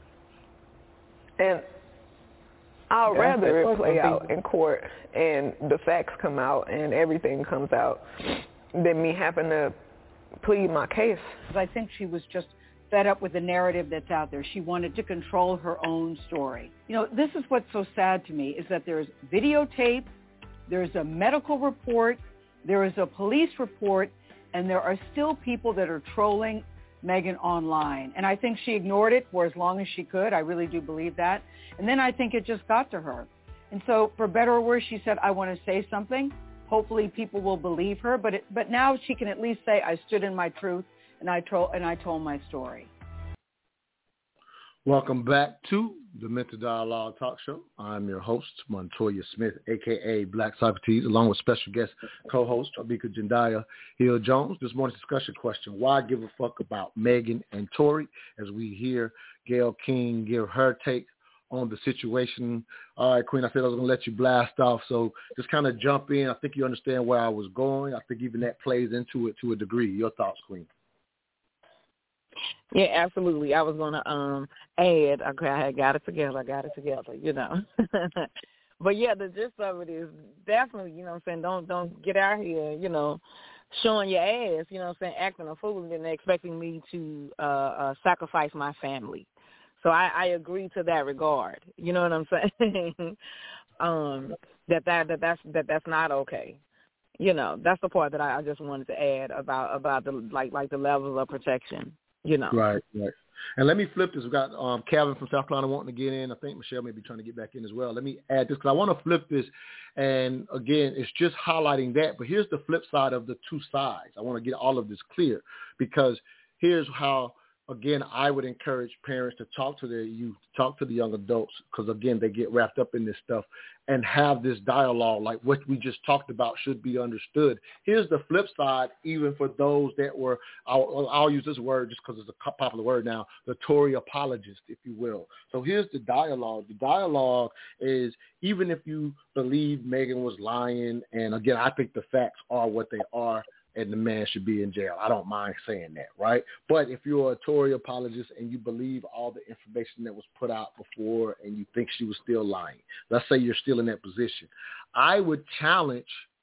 Speaker 7: And I'd rather it play out in court and the facts come out and everything comes out than me having to plead my case.
Speaker 9: I think she was just fed up with the narrative that's out there. She wanted to control her own story. You know, this is what's so sad to me, is that there's videotape, there's a medical report, there is a police report, and there are still people that are trolling Megan online. And I think she ignored it for as long as she could. I really do believe that. And then I think it just got to her. And so for better or worse, she said, I want to say something. Hopefully people will believe her. But now she can at least say, I stood in my truth and I told my story.
Speaker 3: Welcome back to the Mental Dialogue Talk Show. I'm your host, Montoya Smith, a.k.a. Black Socrates, along with special guest co-host, Abika Jendaya Hill-Jones. This morning's discussion question, why give a fuck about Megan and Tory? As we hear Gayle King give her take on the situation. All right, Queen, I said I was going to let you blast off, so just kind of jump in. I think you understand where I was going. I think even that plays into it to a degree. Your thoughts, Queen?
Speaker 4: Yeah, absolutely. I was going to add, okay, I had got it together, you know. But, yeah, the gist of it is definitely, you know what I'm saying, don't get out here, you know, showing your ass, you know what I'm saying, acting a fool and then expecting me to sacrifice my family. So I agree to that regard. You know what I'm saying? That's not okay. You know, that's the part that I just wanted to add about the like the levels of protection. You know. Right.
Speaker 3: And let me flip this. We've got Calvin from South Carolina wanting to get in. I think Michelle may be trying to get back in as well. Let me add this because I want to flip this. And, again, it's just highlighting that. But here's the flip side of the two sides. I want to get all of this clear because here's how, again, I would encourage parents to talk to their youth, talk to the young adults because, again, they get wrapped up in this stuff and have this dialogue like what we just talked about should be understood. Here's the flip side, even for those that were, I'll use this word just because it's a popular word now, the Tory apologist, if you will. So here's the dialogue. The dialogue is even if you believe Megan was lying, and, again, I think the facts are what they are, and the man should be in jail. I don't mind saying that, right? But if you're a Tory apologist and you believe all the information that was put out before and you think she was still lying, let's say you're still in that position, I would challenge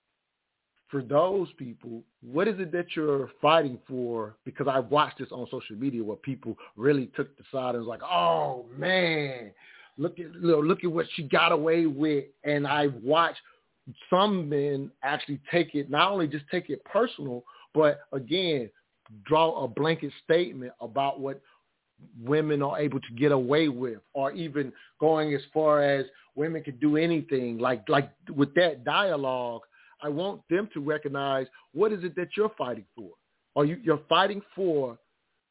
Speaker 3: for those people, what is it that you're fighting for? Because I've watched this on social media where people really took the side and was like, oh, man, look at what she got away with. And I've watched some men actually take it, not only just take it personal, but, again, draw a blanket statement about what women are able to get away with, or even going as far as women can do anything. Like with that dialogue, I want them to recognize, what is it that you're fighting for? Or you're fighting for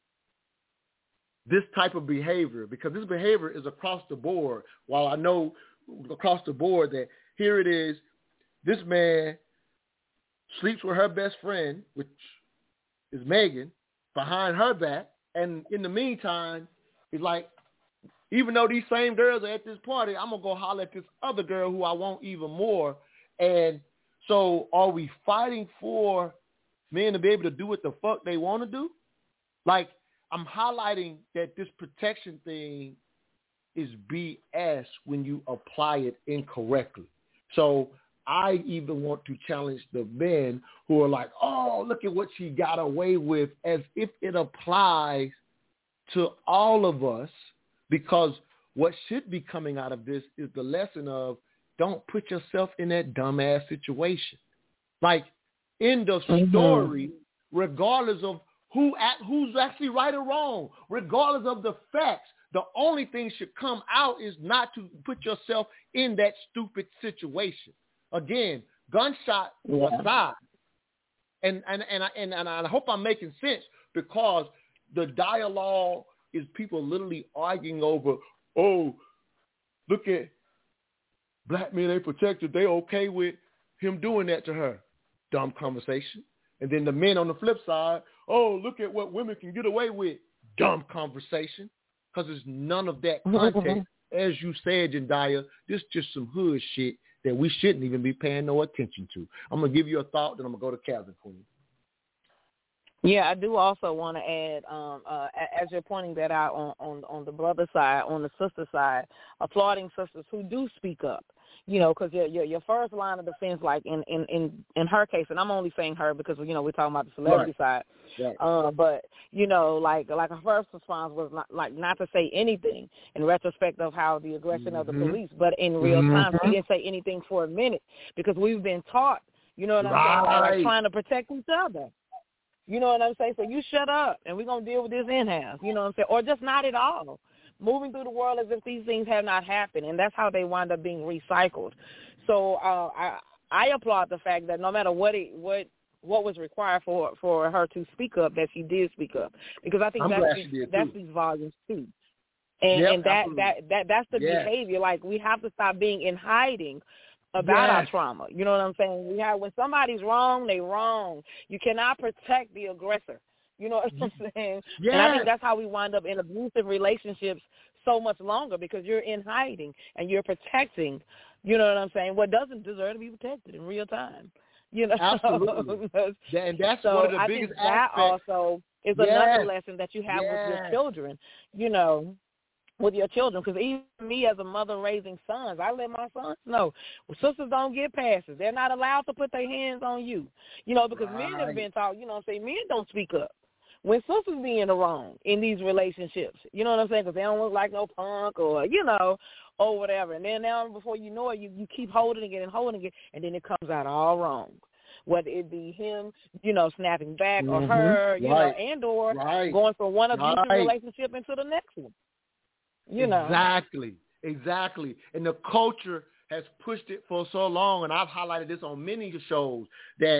Speaker 3: this type of behavior, because this behavior is across the board. While I know across the board that here it is, this man sleeps with her best friend, which is Megan, behind her back. And in the meantime, he's like, even though these same girls are at this party, I'm going to go holler at this other girl who I want even more. And so are we fighting for men to be able to do what the fuck they want to do? Like, I'm highlighting that this protection thing is BS when you apply it incorrectly. So I even want to challenge the men who are like, oh, look at what she got away with, as if it applies to all of us, because what should be coming out of this is the lesson of don't put yourself in that dumbass situation. Like, end of story, regardless of who's actually right or wrong, regardless of the facts, the only thing should come out is not to put yourself in that stupid situation. Again, gunshot aside, and I hope I'm making sense, because the dialogue is people literally arguing over, oh, look at black men ain't protected. They okay with him doing that to her. Dumb conversation. And then the men on the flip side, oh, look at what women can get away with. Dumb conversation. Because there's none of that context. As you said, Jendaya, this is just some hood shit that we shouldn't even be paying no attention to. I'm going to give you a thought, then I'm going to go to Calvin Queen.
Speaker 4: Yeah, I do also want to add, as you're pointing that out on the brother side, on the sister side, applauding sisters who do speak up. You know, because your first line of defense, like in her case, and I'm only saying her because, you know, we're talking about the celebrity side. Right. But, you know, like her first response was not to say anything in retrospect of how the aggression of the police. But in real time, she didn't say anything for a minute because we've been taught, you know what I'm saying, like trying to protect each other. You know what I'm saying? So you shut up and we're going to deal with this in-house, you know what I'm saying? Or just not at all. Moving through the world as if these things have not happened, and that's how they wind up being recycled. So I applaud the fact that no matter what was required for her to speak up, that she did speak up, because I think that speaks volumes too. And that's the behavior. Like, we have to stop being in hiding about our trauma. You know what I'm saying? When somebody's wrong, they wrong. You cannot protect the aggressor. You know what I'm saying? Yeah. And I think that's how we wind up in abusive relationships so much longer, because you're in hiding and you're protecting, you know what I'm saying, what doesn't deserve to be protected in real time. You know?
Speaker 3: Absolutely. And that's
Speaker 4: so
Speaker 3: one of the
Speaker 4: I
Speaker 3: biggest
Speaker 4: think that
Speaker 3: aspects.
Speaker 4: Also is another lesson that you have with your children, you know, with your children, because even me as a mother raising sons, I let my sons know, sisters don't get passes. They're not allowed to put their hands on you, you know, because men have been taught, you know what I'm saying, men don't speak up when sisters be in the wrong in these relationships, you know what I'm saying, because they don't look like no punk or, you know, or whatever. And then now before you know it, you keep holding it, and then it comes out all wrong. Whether it be him, you know, snapping back, or her, you know, and or going from one abusive relationship into the next one. You know. Exactly. And the culture has pushed it for so long, and I've highlighted this on many shows, that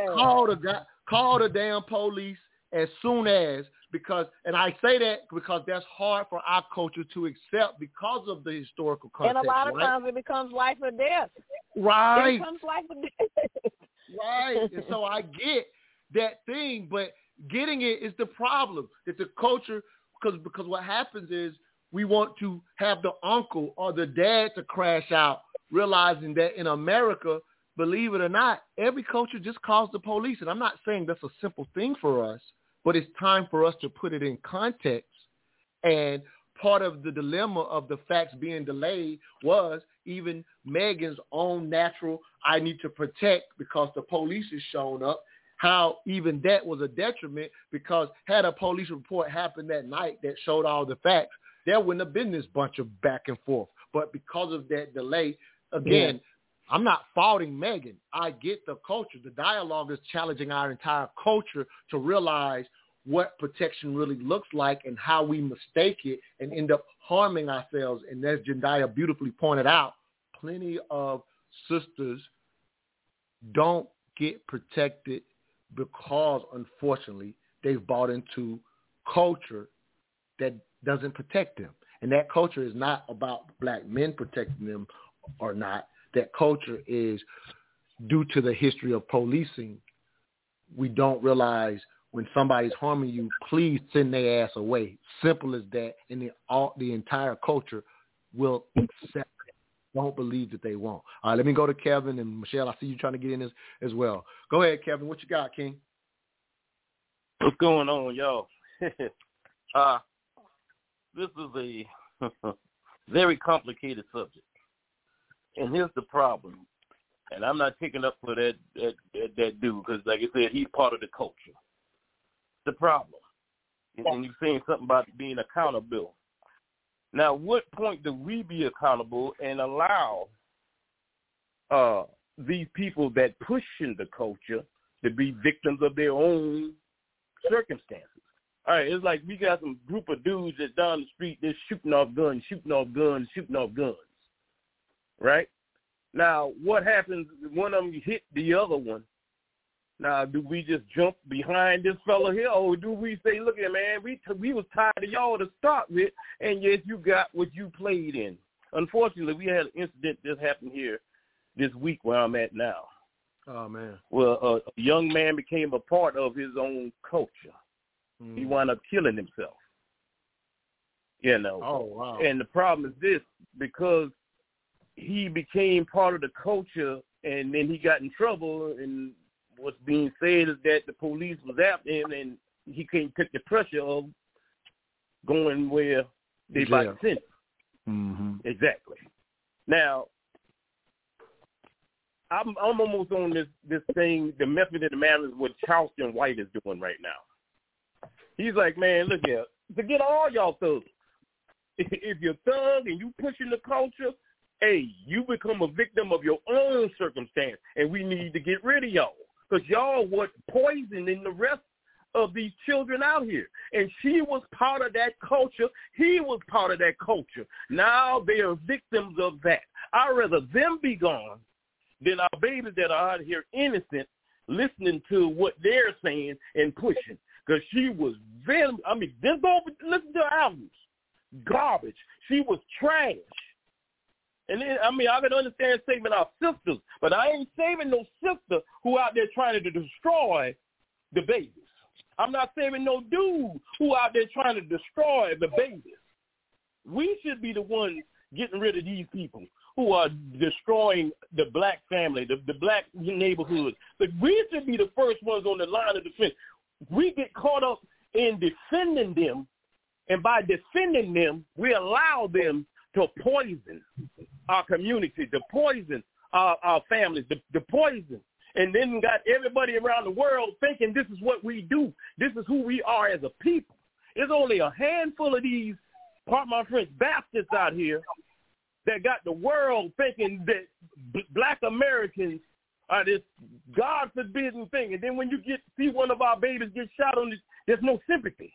Speaker 4: call the damn police as soon as, because, and I say that because that's hard for our culture to accept because of the historical context. And a lot of times it becomes life or death.
Speaker 3: Right.
Speaker 4: It becomes life or death.
Speaker 3: Right. And so I get that thing, but getting it is the problem. That the culture, because what happens is we want to have the uncle or the dad to crash out, realizing that in America, believe it or not, every culture just calls the police. And I'm not saying that's a simple thing for us, but it's time for us to put it in context. And part of the dilemma of the facts being delayed was even Megan's own natural, I need to protect because the police is showing up, how even that was a detriment because had a police report happened that night that showed all the facts, there wouldn't have been this bunch of back and forth. But because of that delay, again, I'm not faulting Megan. I get the culture. The dialogue is challenging our entire culture to realize what protection really looks like and how we mistake it and end up harming ourselves. And as Jendaya beautifully pointed out, plenty of sisters don't get protected because, unfortunately, they've bought into culture that doesn't protect them. And that culture is not about black men protecting them or not. That culture is due to the history of policing. We don't realize when somebody's harming you, please send their ass away. Simple as that. And the entire culture will accept it. Don't believe that they won't. All right, let me go to Kevin and Michelle. I see you trying to get in this as well. Go ahead, Kevin. What you got, King?
Speaker 17: What's going on, y'all? This is a very complicated subject. And here's the problem. And I'm not taking up for that dude because, like I said, he's part of the culture. The problem. And you're saying something about being accountable. Now, what point do we be accountable and allow these people that push in the culture to be victims of their own circumstances? All right, it's like we got some group of dudes that down the street, they're shooting off guns, right? Now, what happens when one of them hit the other one? Now, do we just jump behind this fella here, or do we say, look at man, we was tired of y'all to start with, and yes, you got what you played in. Unfortunately, we had an incident that happened here this week where I'm at now.
Speaker 3: Oh, man.
Speaker 17: Well, a young man became a part of his own culture. He wound up killing himself. You know.
Speaker 3: Oh, wow.
Speaker 17: And the problem is this, because he became part of the culture and then he got in trouble, and what's being said is that the police was after him and he couldn't take the pressure of going where they about to send him.
Speaker 3: Mm-hmm.
Speaker 17: Exactly. Now, I'm almost on this thing, the method of the madness, what Charleston White is doing right now. He's like, man, look here, forget all y'all thugs. If you're thug and you pushing the culture, hey, you become a victim of your own circumstance, and we need to get rid of y'all because y'all what poisoning the rest of these children out here. And she was part of that culture. He was part of that culture. Now they are victims of that. I'd rather them be gone than our babies that are out here innocent listening to what they're saying and pushing. Because she was very, just go listen to her albums. Garbage. She was trash. And then, I can understand saving our sisters, but I ain't saving no sister who out there trying to destroy the babies. I'm not saving no dude who out there trying to destroy the babies. We should be the ones getting rid of these people who are destroying the black family, the black neighborhood. But we should be the first ones on the line of defense. We get caught up in defending them, and by defending them, we allow them to poison our community, to poison our families, the poison. And then got everybody around the world thinking this is what we do. This is who we are as a people. There's only a handful of these, pardon my French, bastards out here that got the world thinking that black Americans are this God-forbidden thing. And then when you see one of our babies get shot on this, there's no sympathy.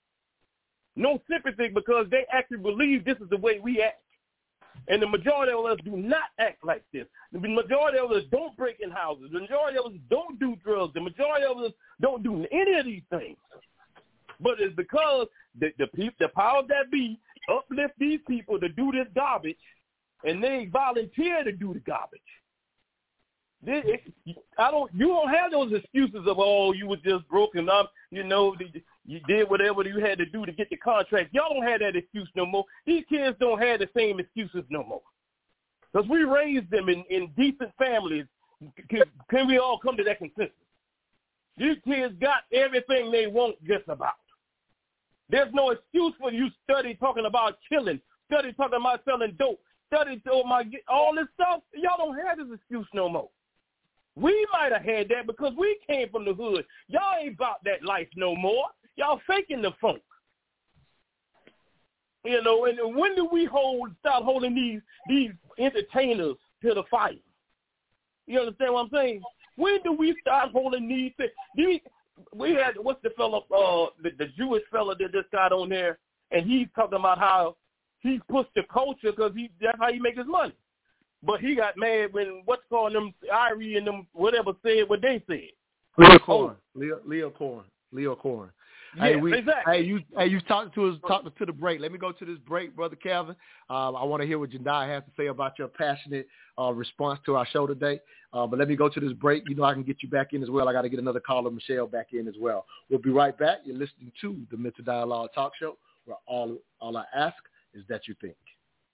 Speaker 17: No sympathy because they actually believe this is the way we act. And the majority of us do not act like this. The majority of us don't break in houses. The majority of us don't do drugs. The majority of us don't do any of these things. But it's because the powers that be uplift these people to do this garbage, and they volunteer to do the garbage. You don't have those excuses of, oh, you were just broken up, you did whatever you had to do to get the contract. Y'all don't have that excuse no more. These kids don't have the same excuses no more. Because we raised them in decent families. Can we all come to that consensus? These kids got everything they want just about. There's no excuse for you study talking about killing, study talking about selling dope, study all this stuff. Y'all don't have this excuse no more. We might have had that because we came from the hood. Y'all ain't about that life no more. Y'all faking the funk. You know, and when do we start holding these entertainers to the fire? You understand what I'm saying? When do we start holding these things? We had, what's the fella, the Jewish fella that just got on there, and he's talking about how he pushed the culture because that's how he make his money. But he got mad when them Irie and them whatever said what they said.
Speaker 3: Leo Corn.
Speaker 17: Yeah, exactly.
Speaker 3: Hey, you talked to the break. Let me go to this break, Brother Calvin. I want to hear what Jediah has to say about your passionate response to our show today. But let me go to this break. You know I can get you back in as well. I got to get another caller, Michelle, back in as well. We'll be right back. You're listening to the Mental Dialogue Talk Show, where all I ask is that you think.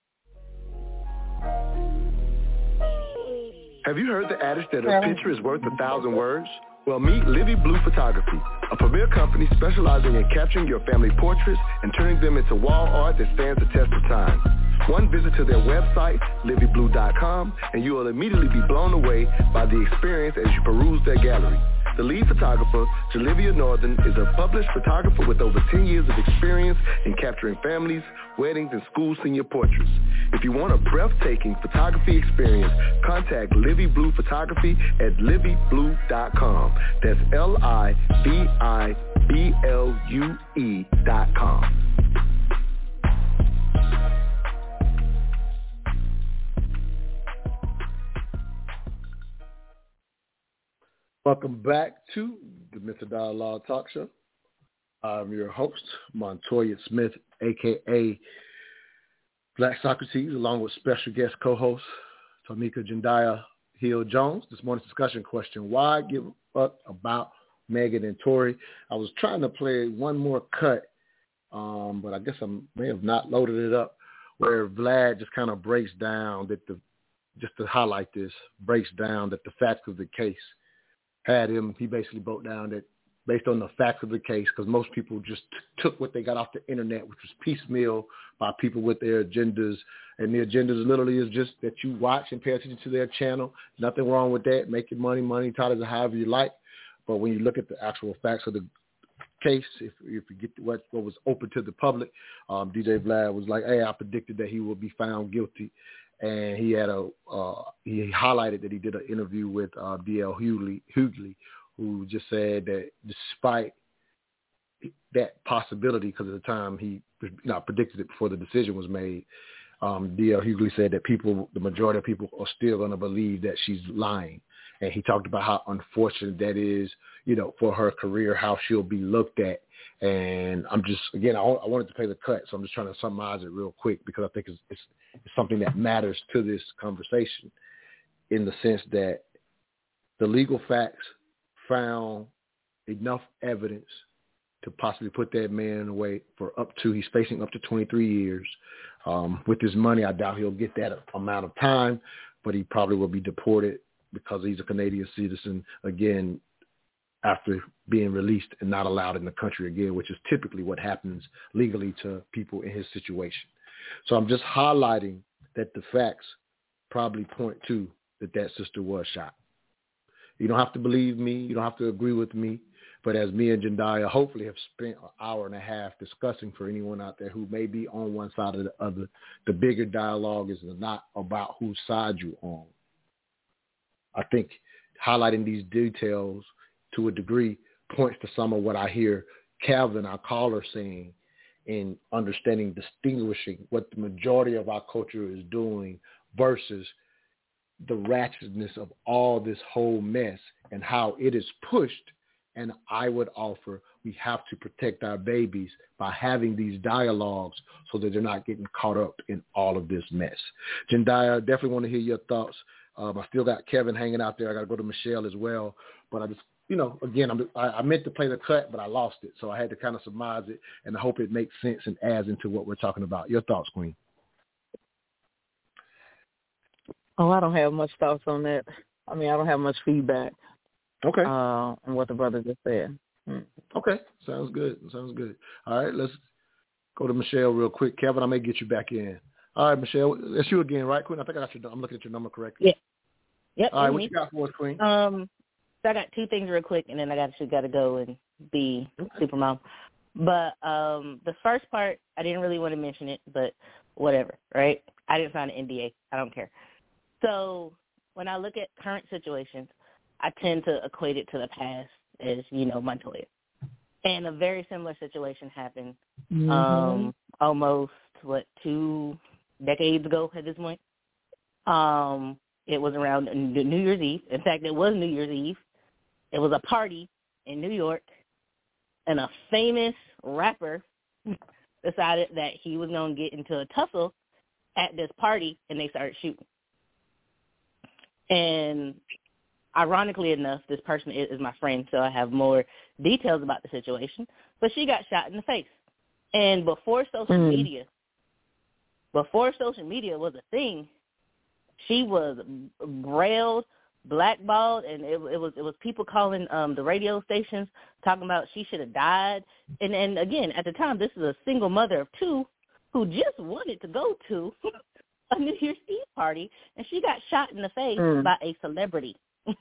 Speaker 11: Have you heard the adage that a picture is worth 1,000 words? Well, meet Livy Blue Photography, a premier company specializing in capturing your family portraits and turning them into wall art that stands the test of time. One visit to their website, livyblue.com, and you will immediately be blown away by the experience as you peruse their gallery. The lead photographer, Jalivia Northern, is a published photographer with over 10 years of experience in capturing families, weddings, and school senior portraits. If you want a breathtaking photography experience, contact Livy Blue Photography at livyblue.com. That's LIVIBLUE.com.
Speaker 3: Welcome back to the Mental Dialogue Talk Show. I'm your host, Montoya Smith, a.k.a. Black Socrates, along with special guest co-host Tamika Jediah Hill-Jones. This morning's discussion question: why give up about Megan and Tory? I was trying to play one more cut, but I guess I may have not loaded it up, where Vlad just kind of breaks down just to highlight this, breaks down that the facts of the case had him. He basically broke down that based on the facts of the case, because most people just took what they got off the internet, which was piecemeal by people with their agendas. And the agendas literally is just that you watch and pay attention to their channel. Nothing wrong with that. Making money, titles, however you like. But when you look at the actual facts of the case, if you get what was open to the public, DJ Vlad was like, hey, I predicted that he will be found guilty. And he had he highlighted that he did an interview with D.L. Hughley, who just said that despite that possibility, because at the time he predicted it before the decision was made, D.L. Hughley said that the majority of people are still going to believe that she's lying. And he talked about how unfortunate that is, for her career, how she'll be looked at. And I'm just, again, I wanted to play the cut, so I'm just trying to summarize it real quick because I think it's something that matters to this conversation, in the sense that the legal facts found enough evidence to possibly put that man away for he's facing up to 23 years. With his money, I doubt he'll get that amount of time, but he probably will be deported because he's a Canadian citizen, again, after being released and not allowed in the country again, which is typically what happens legally to people in his situation. So I'm just highlighting that the facts probably point to that sister was shot. You don't have to believe me. You don't have to agree with me. But as me and Jediah hopefully have spent an hour and a half discussing, for anyone out there who may be on one side or the other, the bigger dialogue is not about whose side you're on. I think highlighting these details to a degree points to some of what I hear Calvin, our caller, saying in understanding, distinguishing what the majority of our culture is doing versus the ratchetness of all this whole mess and how it is pushed. And I would offer we have to protect our babies by having these dialogues so that they're not getting caught up in all of this mess. Jediah, definitely want to hear your thoughts. I still got Kevin hanging out there. I got to go to Michelle as well. But I just, again, I meant to play the cut, but I lost it. So I had to kind of surmise it, and I hope it makes sense and adds into what we're talking about. Your thoughts, Queen?
Speaker 4: Oh, I don't have much thoughts on that. I mean, I don't have much feedback.
Speaker 3: Okay.
Speaker 4: On what the brother just said.
Speaker 3: Okay, sounds good. All right, let's go to Michelle real quick. Kevin, I may get you back in. All right, Michelle, that's you again, right, Queen? I think I'm looking at your number correctly.
Speaker 12: Yeah. Yep.
Speaker 3: All right, what you got for us, Queen?
Speaker 12: So I got two things real quick, and then I got to go and be Supermom. But the first part, I didn't really want to mention it, but whatever, right? I didn't sign an NDA. I don't care. So when I look at current situations, I tend to equate it to the past as, Montoya. And a very similar situation happened almost, 2 decades ago at this point. It was around New Year's Eve. In fact, it was New Year's Eve. It was a party in New York, and a famous rapper decided that he was going to get into a tussle at this party, and they started shooting. And ironically enough, this person is my friend, so I have more details about the situation. But she got shot in the face. And before social media was a thing, she was railed, blackballed, and it was people calling the radio stations talking about she should have died. And again, at the time, this is a single mother of 2 who just wanted to go to a New Year's Eve party, and she got shot in the face by a celebrity.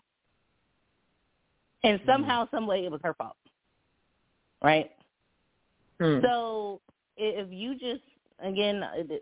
Speaker 12: And somehow, some way, it was her fault, right? So if you just, again,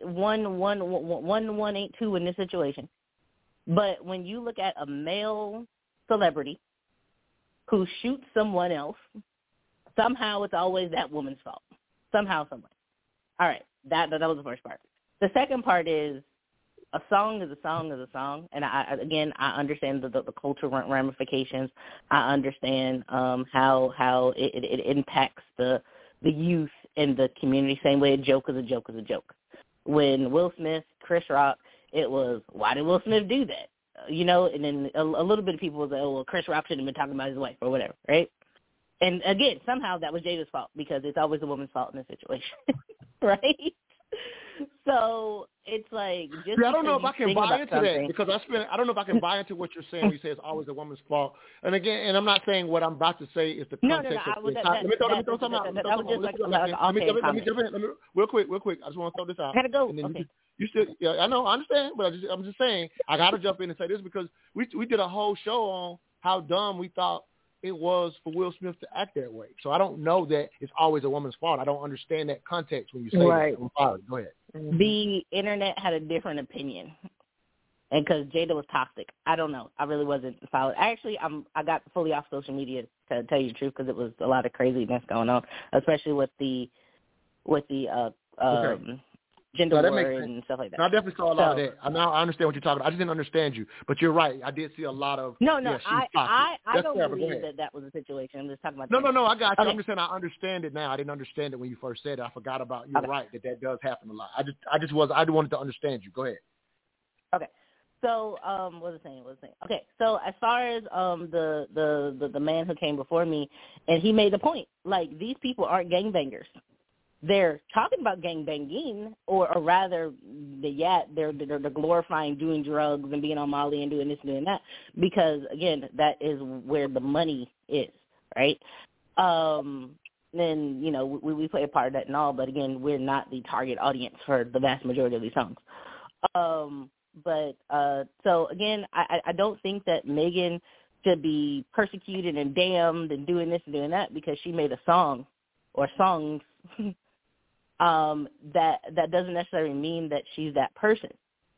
Speaker 12: one ain't two in this situation. But when you look at a male celebrity who shoots someone else, somehow it's always that woman's fault. Somehow, some way. All right, that was the first part. The second part is a song is a song is a song, and I understand the cultural ramifications. I understand how it impacts the youth and the community. Same way a joke is a joke is a joke. When Will Smith, Chris Rock, it was, why did Will Smith do that? And then a little bit of people was like, oh, well, Chris Rock shouldn't have been talking about his wife or whatever, right? And again, somehow that was Jada's fault because it's always a woman's fault in this situation, right? So it's like, just
Speaker 3: I don't know if I can buy into that because I don't know if I can buy into what you're saying. You say it's always a woman's fault, and again, and I'm not saying what I'm about to say is the context. Let me throw something out. Let me jump in. Real quick. I just want to throw this out.
Speaker 12: I gotta go.
Speaker 3: And then
Speaker 12: okay.
Speaker 3: You still, yeah, I know, I understand, but I'm just saying I got to jump in and say this because we did a whole show on how dumb we thought it was for Will Smith to act that way. So I don't know that it's always a woman's fault. I don't understand that context when you say that. I'm sorry. Go ahead.
Speaker 12: The internet had a different opinion, and because Jada was toxic, I don't know. I really wasn't following. Actually, I got fully off social media to tell you the truth because it was a lot of craziness going on, especially with the gender war and stuff like that.
Speaker 3: No, I definitely saw a lot of that. I understand what you're talking about. I just didn't understand you, but you're right. I did see a lot of.
Speaker 12: No,
Speaker 3: yeah,
Speaker 12: I don't believe that was a situation. I'm just talking about.
Speaker 3: No, I got you.
Speaker 12: Okay.
Speaker 3: I'm just saying I understand it now. I didn't understand it when you first said it. I forgot about. You're right that does happen a lot. I wanted to understand you. Go ahead.
Speaker 12: Okay. So, what was I saying? Okay. So as far as the man who came before me, and he made the point, like, these people aren't gangbangers. They're talking about gangbanging, or rather, they're glorifying doing drugs and being on Molly and doing this and doing that because, again, that is where the money is, right? Then, we play a part of that and all, but, again, we're not the target audience for the vast majority of these songs. So, again, I don't think that Megan should be persecuted and damned and doing this and doing that because she made a song or songs that doesn't necessarily mean that she's that person.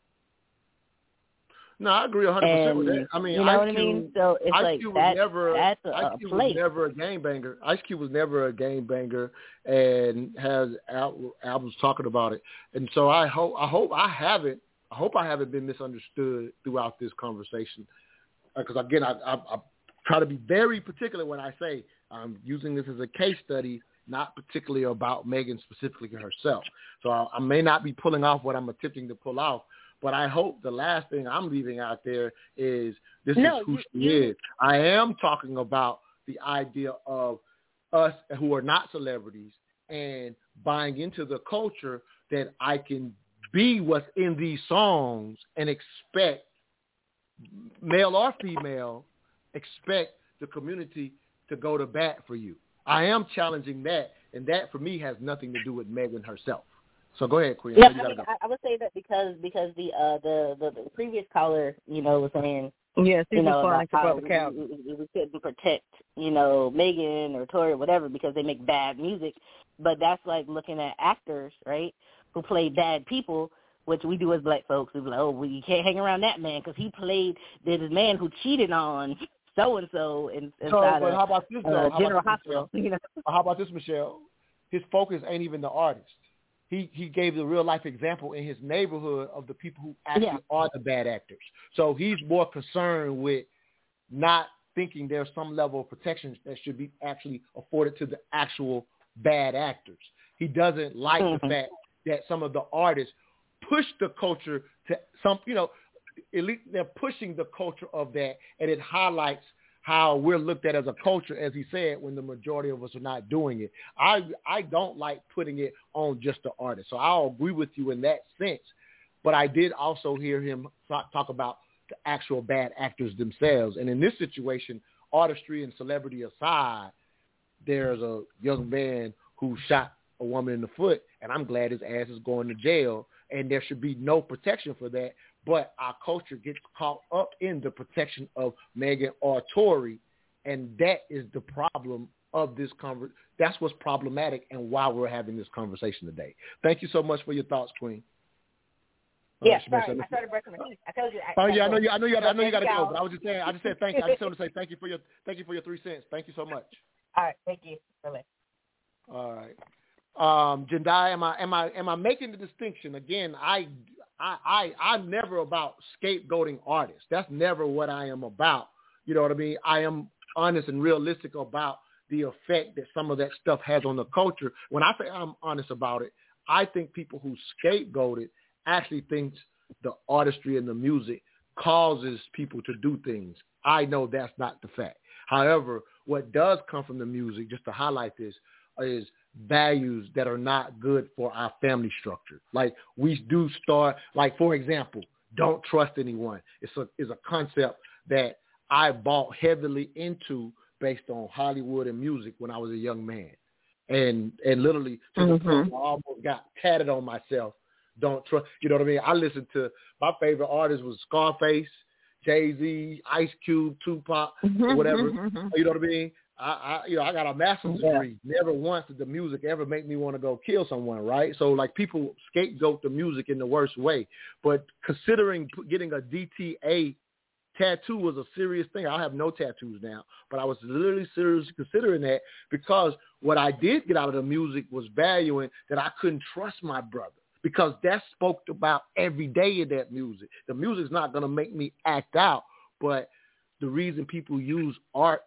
Speaker 3: No, I agree 100% with that. I mean,
Speaker 12: you know what I mean? So it's
Speaker 3: Ice Cube was never a gangbanger. Ice Cube was never a gangbanger, and has albums talking about it. And so I hope I haven't been misunderstood throughout this conversation. Because again, I try to be very particular when I say I'm using this as a case study, not particularly about Megan specifically herself. So I may not be pulling off what I'm attempting to pull off, but I hope the last thing I'm leaving out there is this is who she is. I am talking about the idea of us who are not celebrities and buying into the culture that I can be what's in these songs and expect, male or female, expect the community to go to bat for you. I am challenging that, and that for me has nothing to do with Megan herself. So go ahead, Queen.
Speaker 12: Yeah, I would say that because the previous caller, was saying,
Speaker 4: yes, he was
Speaker 12: about
Speaker 4: for
Speaker 12: how
Speaker 4: Brother Cal.
Speaker 12: we couldn't protect, Megan or Tory or whatever because they make bad music. But that's like looking at actors, right, who play bad people, which we do as black folks. We be like, oh, you can't hang around that man because he played this man who cheated on so-and-so inside
Speaker 3: but how about this, though?
Speaker 12: General Hospital.
Speaker 3: How about this, Michelle? His focus ain't even the artist. He gave the real-life example in his neighborhood of the people who actually are the bad actors. So he's more concerned with not thinking there's some level of protection that should be actually afforded to the actual bad actors. He doesn't like the fact that some of the artists push the culture to some, at least they're pushing the culture of that, and it highlights how we're looked at as a culture, as he said, when the majority of us are not doing it. I don't like putting it on just the artist. So I'll agree with you in that sense. But I did also hear him talk about the actual bad actors themselves. And in this situation, artistry and celebrity aside, there's a young man who shot a woman in the foot, and I'm glad his ass is going to jail, and there should be no protection for that. But our culture gets caught up in the protection of Megan or Tory, and that is the problem of this conversation. That's what's problematic and why we're having this conversation today. Thank you so much for your thoughts, Queen.
Speaker 12: Yeah, sorry, I started brushing my teeth. I told you.
Speaker 3: I know you got to go. But I just said thank you. I just want to say thank you for your 3 cents. Thank you so much.
Speaker 12: All right, thank you. Bye-bye.
Speaker 3: All right, Jendai, am I making the distinction again? I'm never about scapegoating artists. That's never what I am about. You know what I mean? I am honest and realistic about the effect that some of that stuff has on the culture. When I say I'm honest about it, I think people who scapegoat it actually think the artistry and the music causes people to do things. I know that's not the fact. However, what does come from the music, just to highlight this, is values that are not good for our family structure. Like we do start, like for example, don't trust anyone. It's a concept that I bought heavily into based on Hollywood and music when I was a young man. And literally to the point where I almost got tatted on myself. Don't trust, you know what I mean? I listened to, my favorite artist was Scarface, Jay-Z, Ice Cube, Tupac, or whatever. You know what I mean? I got a master's degree. Never once did the music ever make me want to go kill someone, right? So like people scapegoat the music in the worst way. But considering getting a DTA tattoo was a serious thing. I have no tattoos now, but I was literally seriously considering that because what I did get out of the music was valuing that I couldn't trust my brother. Because that's spoke about every day in that music. The music's not going to make me act out, but the reason people use art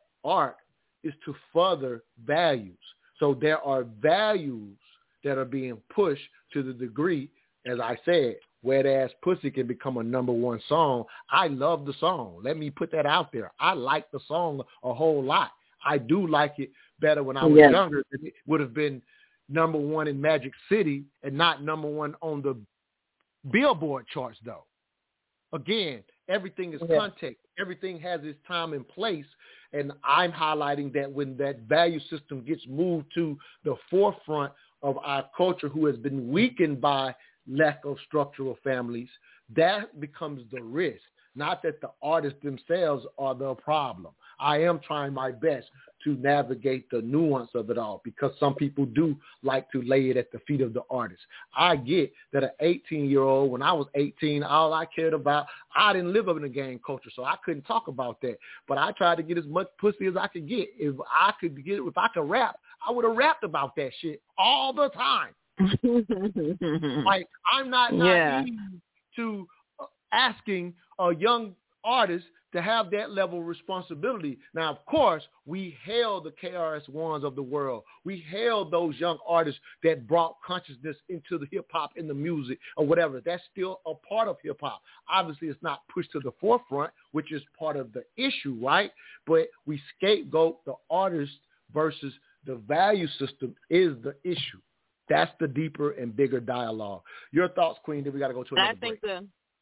Speaker 3: is to further values. So there are values that are being pushed to the degree, as I said, Wet Ass Pussy can become a number one song. I love the song. Let me put that out there. I like the song a whole lot. I do like it better when I was younger. It would have been number one in Magic City and not number one on the Billboard charts, though. Again, everything is context. Everything has its time and place, and I'm highlighting that when that value system gets moved to the forefront of our culture who has been weakened by lack of structural families, that becomes the risk, not that the artists themselves are the problem. I am trying my best to navigate the nuance of it all because some people do like to lay it at the feet of the artist. I get that an 18-year-old, when I was 18, all I cared about, I didn't live up in the gang culture, so I couldn't talk about that. But I tried to get as much pussy as I could get. If I could rap, I would have rapped about that shit all the time. Like, I'm not naive to asking a young artist to have that level of responsibility. Now, of course, we hail the KRS-Ones of the world. We hail those young artists that brought consciousness into the hip-hop and the music or whatever. That's still a part of hip-hop. Obviously, it's not pushed to the forefront, which is part of the issue, right? But we scapegoat the artist versus the value system is the issue. That's the deeper and bigger dialogue. Your thoughts, Queen, then we got to go to another break.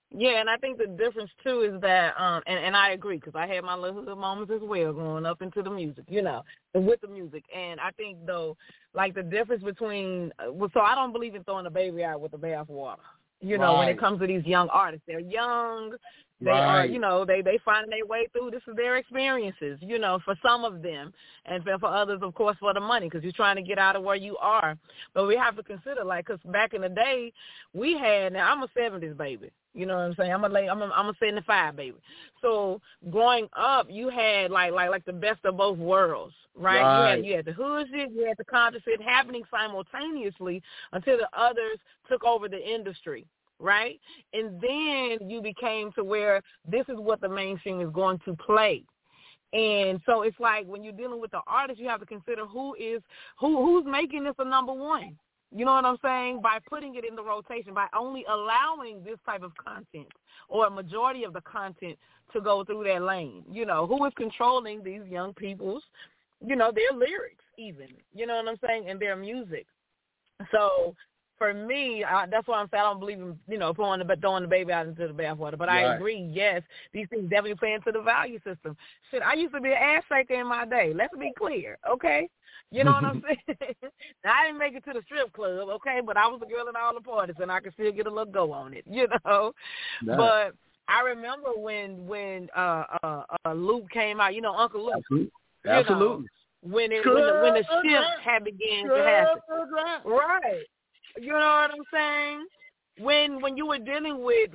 Speaker 4: Yeah, and I think the difference too is that, and I agree because I had my little moments as well growing up into the music, with the music. And I think though, like the difference between, so I don't believe in throwing a baby out with the bathwater. When it comes to these young artists, they're young. They are, they find their way through. This is their experiences, for some of them. And for others, of course, for the money, because you're trying to get out of where you are. But we have to consider, because back in the day, now I'm a 70s baby. You know what I'm saying? I'm a 75 baby. So growing up, you had like the best of both worlds, right? You had the hood shit, you had the conscious shit happening simultaneously until the others took over the industry, right? And then you became to where this is what the mainstream is going to play. And so it's like when you're dealing with the artist, you have to consider who's making this a number one. You know what I'm saying? By putting it in the rotation, by only allowing this type of content or a majority of the content to go through that lane. Who is controlling these young people's, their lyrics even, you know what I'm saying, and their music. So for me, that's why I'm saying I don't believe in, throwing the baby out into the bathwater. But I agree, yes, these things definitely play into the value system. Shit, I used to be an ass shaker in my day. Let's be clear, okay? You know what I'm saying? Now, I didn't make it to the strip club, okay, but I was a girl in all the parties, and I could still get a little go on it, Nice. But I remember when Luke came out, Uncle Luke.
Speaker 3: Absolutely.
Speaker 4: When the shift had began to happen. Right. You know what I'm saying? When you were dealing with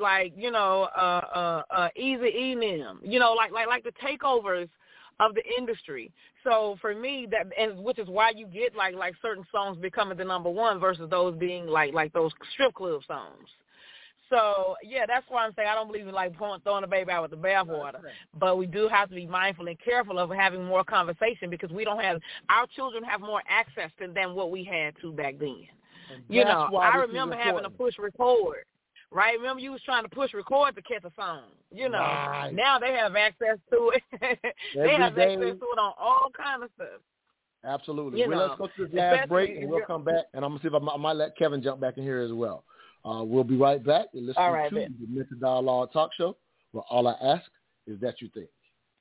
Speaker 4: Eazy-E and them, like the takeovers of the industry. So for me, which is why you get like certain songs becoming the number one versus those being like those strip club songs. So yeah, that's why I'm saying I don't believe in throwing the baby out with the bathwater. But we do have to be mindful and careful of having more conversation because our children have more access than what we had to back then. I remember having to push record. Right? Remember you was trying to push record to catch a song. Now they have access to it. They have access to it on all kinds of stuff.
Speaker 3: Absolutely. Let's go to this last break, and we'll come back. And I'm going to see if I might let Kevin jump back in here as well. We'll be right back. You're listening to the Mental Dialogue Talk Show, where all I ask is that you think.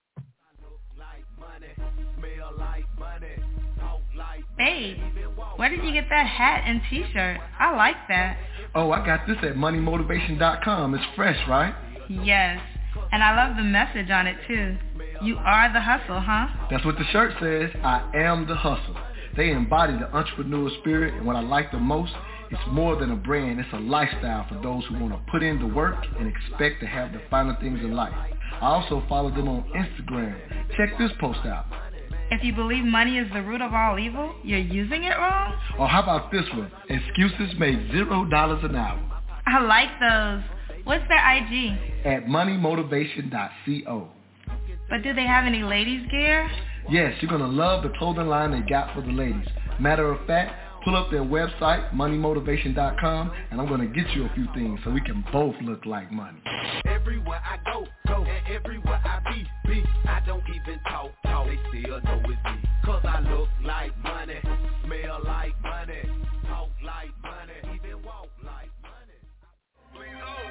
Speaker 13: Babe, where did you get that hat and T-shirt? I like that.
Speaker 18: Oh, I got this at moneymotivation.com. It's fresh, right?
Speaker 13: Yes, and I love the message on it, too. You are the hustle, huh?
Speaker 18: That's what the shirt says. I am the hustle. They embody the entrepreneur spirit, and what I like the most, it's more than a brand. It's a lifestyle for those who want to put in the work and expect to have the finer things in life. I also follow them on Instagram. Check this post out.
Speaker 13: If you believe money is the root of all evil, you're using it wrong?
Speaker 18: Or how about this one? Excuses make $0 an hour.
Speaker 13: I like those. What's their IG?
Speaker 18: At moneymotivation.co.
Speaker 13: But do they have any ladies gear?
Speaker 18: Yes, you're going to love the clothing line they got for the ladies. Matter of fact, pull up their website, moneymotivation.com, and I'm going to get you a few things so we can both look like money.
Speaker 14: Everywhere I go, and everywhere I be, I don't even talk, they still know it's me. Cause I look like money, smell like money, talk like money, even walk like money.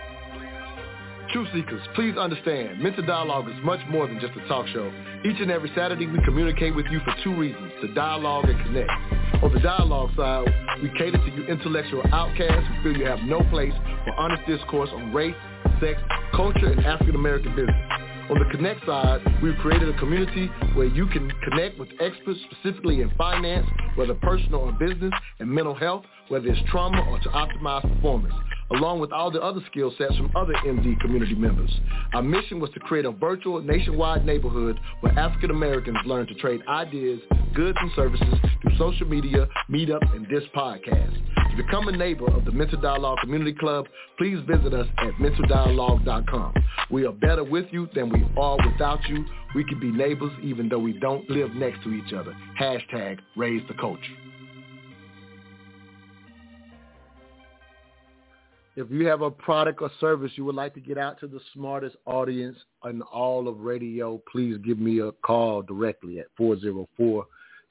Speaker 11: Truth Seekers, please understand, Mental Dialogue is much more than just a talk show. Each and every Saturday, we communicate with you for two reasons, to dialogue and connect. On the dialogue side, we cater to you intellectual outcasts who feel you have no place for honest discourse on race, sex, culture, and African-American business. On the connect side, we've created a community where you can connect with experts specifically in finance, whether personal or business, and mental health, whether it's trauma or to optimize performance, along with all the other skill sets from other MD community members. Our mission was to create a virtual nationwide neighborhood where African Americans learn to trade ideas, goods, and services through social media, meetups, and this podcast. To become a neighbor of the Mental Dialogue Community Club, please visit us at mentaldialogue.com. We are better with you than we are without you. We can be neighbors even though we don't live next to each other. Hashtag raise the culture.
Speaker 3: If you have a product or service you would like to get out to the smartest audience in all of radio, please give me a call directly at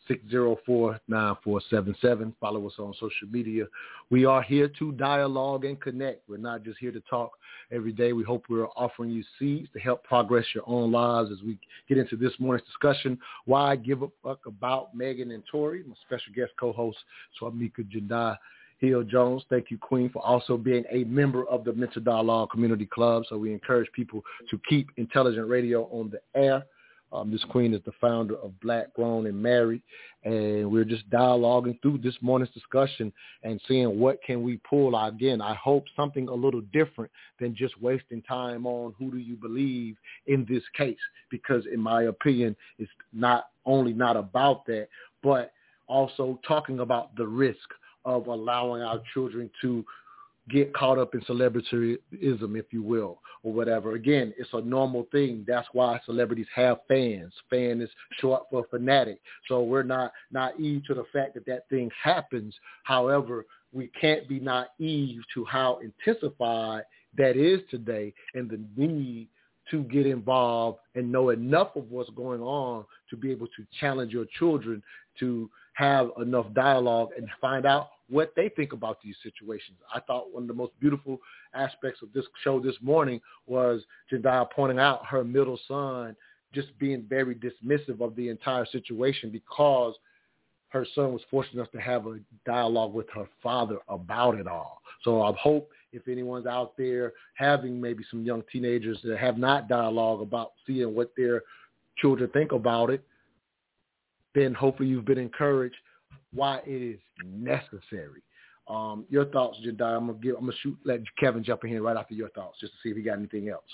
Speaker 3: 604-9477. Follow us on social media. We are here to dialogue and connect. We're not just here to talk every day. We hope we're offering you seeds to help progress your own lives as we get into this morning's discussion. Why give a fuck about Megan and Tory? My special guest co-host, Twamika Jedi Hill-Jones. Thank you, Queen, for also being a member of the Mental Dialogue Community Club. So we encourage people to keep intelligent radio on the air. This Queen is the founder of Black, Grown, and Married, and we're just dialoguing through this morning's discussion and seeing what can we pull. Again, I hope something a little different than just wasting time on who do you believe in this case, because in my opinion, it's not only not about that, but also talking about the risk of allowing our children to get caught up in celebrityism, if you will, or whatever. Again, it's a normal thing. That's why celebrities have fans. Fan is short for fanatic. So we're not naive to the fact that that thing happens. However, we can't be naive to how intensified that is today and the need to get involved and know enough of what's going on to be able to challenge your children to have enough dialogue and find out what they think about these situations. I thought one of the most beautiful aspects of this show this morning was Jediah pointing out her middle son just being very dismissive of the entire situation because her son was fortunate enough to have a dialogue with her father about it all. So I hope if anyone's out there having maybe some young teenagers that have not dialogue about seeing what their children think about it, then hopefully you've been encouraged why it is necessary. Your thoughts, Jediah. I'm gonna let Kevin jump in here right after your thoughts, just to see if he got anything else.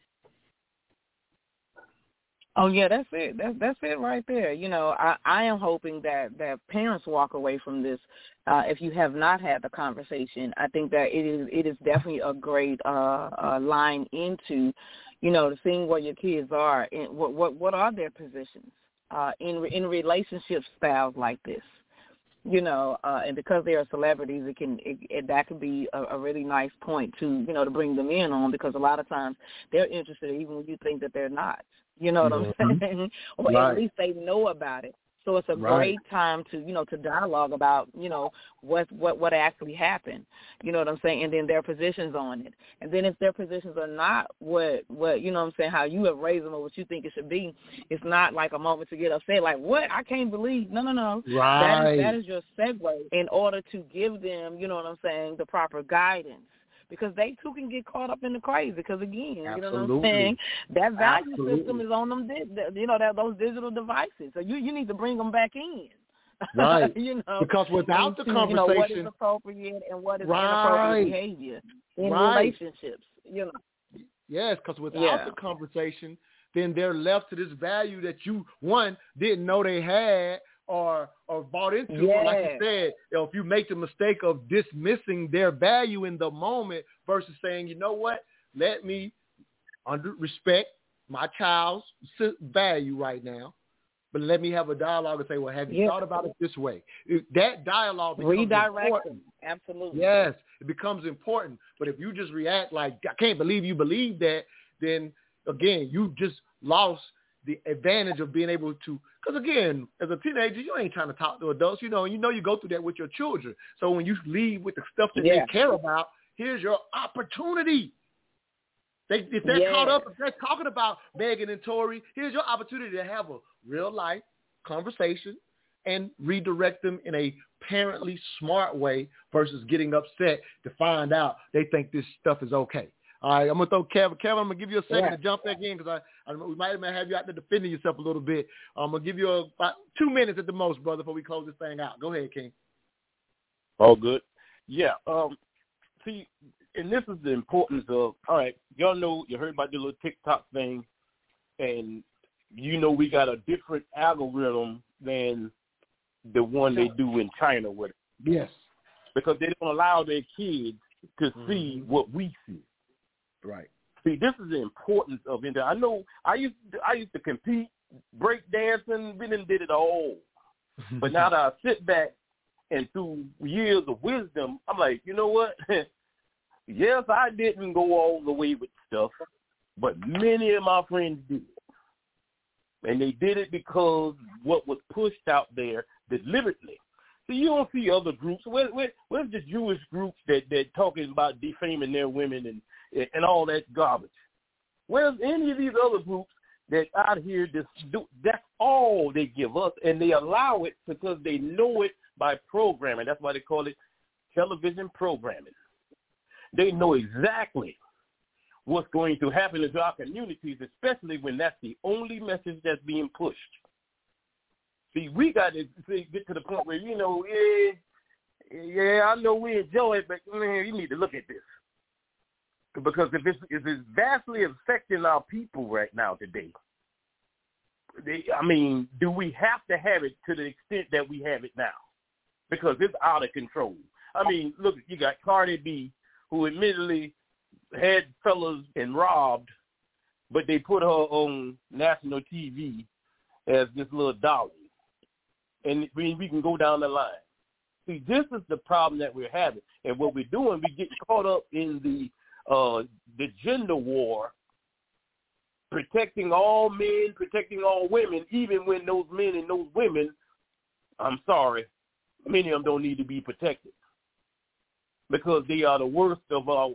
Speaker 4: Oh yeah, that's it. That's it right there. You know, I am hoping that parents walk away from this. If you have not had the conversation, I think that it is definitely a great line into, you know, seeing where your kids are and what are their positions in relationship styles like this. You know, and because they are celebrities, that could be a really nice point to, you know, to bring them in on, because a lot of times they're interested even when you think that they're not. You know what I'm saying? Or right. At least they know about it. So it's a great time to, you know, to dialogue about, you know, what actually happened. You know what I'm saying? And then their positions on it. And then if their positions are not what you know what I'm saying, how you have raised them or what you think it should be, it's not like a moment to get upset, like, what? I can't believe. No.
Speaker 3: Right.
Speaker 4: That is your segue in order to give them, you know what I'm saying, the proper guidance. Because they too can get caught up in the crazy. Because again,
Speaker 3: Absolutely.
Speaker 4: You know what I'm saying, that value system is on them. You know, those digital devices. So you need to bring them back in.
Speaker 3: Right.
Speaker 4: You know,
Speaker 3: because without the conversation,
Speaker 4: you know, what is appropriate and what is inappropriate behavior in relationships. You know.
Speaker 3: Yes, because without the conversation, then they're left to this value that you, one, didn't know they had. Or bought into, or like you said, if you make the mistake of dismissing their value in the moment versus saying, you know what, let me respect my child's value right now, but let me have a dialogue and say, well, have you thought about it this way? That dialogue becomes important.
Speaker 4: Absolutely.
Speaker 3: Yes, it becomes important. But if you just react like, I can't believe you believe that, then, again, you just lost the advantage of being able to, because again, as a teenager, you ain't trying to talk to adults, you know you go through that with your children. So when you leave with the stuff that they care about, here's your opportunity. If they're caught up, if they're talking about Megan and Tory, here's your opportunity to have a real life conversation and redirect them in a parently smart way versus getting upset to find out they think this stuff is okay. All right, I'm going to throw Kevin. Kevin, I'm going to give you a second to jump back in because we might have you out there defending yourself a little bit. I'm going to give you about 2 minutes at the most, brother, before we close this thing out. Go ahead, King.
Speaker 17: All good. Yeah. See, and this is the importance of, all right, y'all know, you heard about the little TikTok thing, and you know we got a different algorithm than the one they do in China with it.
Speaker 3: Yes.
Speaker 17: Because they don't allow their kids to see what we see.
Speaker 3: Right.
Speaker 17: See, this is the importance of it. I know I used to compete, break dancing, we did it all. But now that I sit back and through years of wisdom, I'm like, you know what? Yes, I didn't go all the way with stuff, but many of my friends did. And they did it because what was pushed out there deliberately. So you don't see other groups. Where's the Jewish groups that talking about defaming their women and all that garbage? Where's any of these other groups that out here that's all they give us, and they allow it because they know it by programming. That's why they call it television programming. They know exactly what's going to happen to our communities, especially when that's the only message that's being pushed. See, we got to get to the point where, I know we enjoy it, but, man, you need to look at this. Because if it's vastly affecting our people right now today, do we have to have it to the extent that we have it now? Because it's out of control. Look, you got Cardi B, who admittedly had fellas and robbed, but they put her on national TV as this little dolly. And we can go down the line. See, this is the problem that we're having. And what we're doing, we get caught up in the gender war, protecting all men, protecting all women, even when those men and those women, I'm sorry, many of them don't need to be protected because they are the worst of us.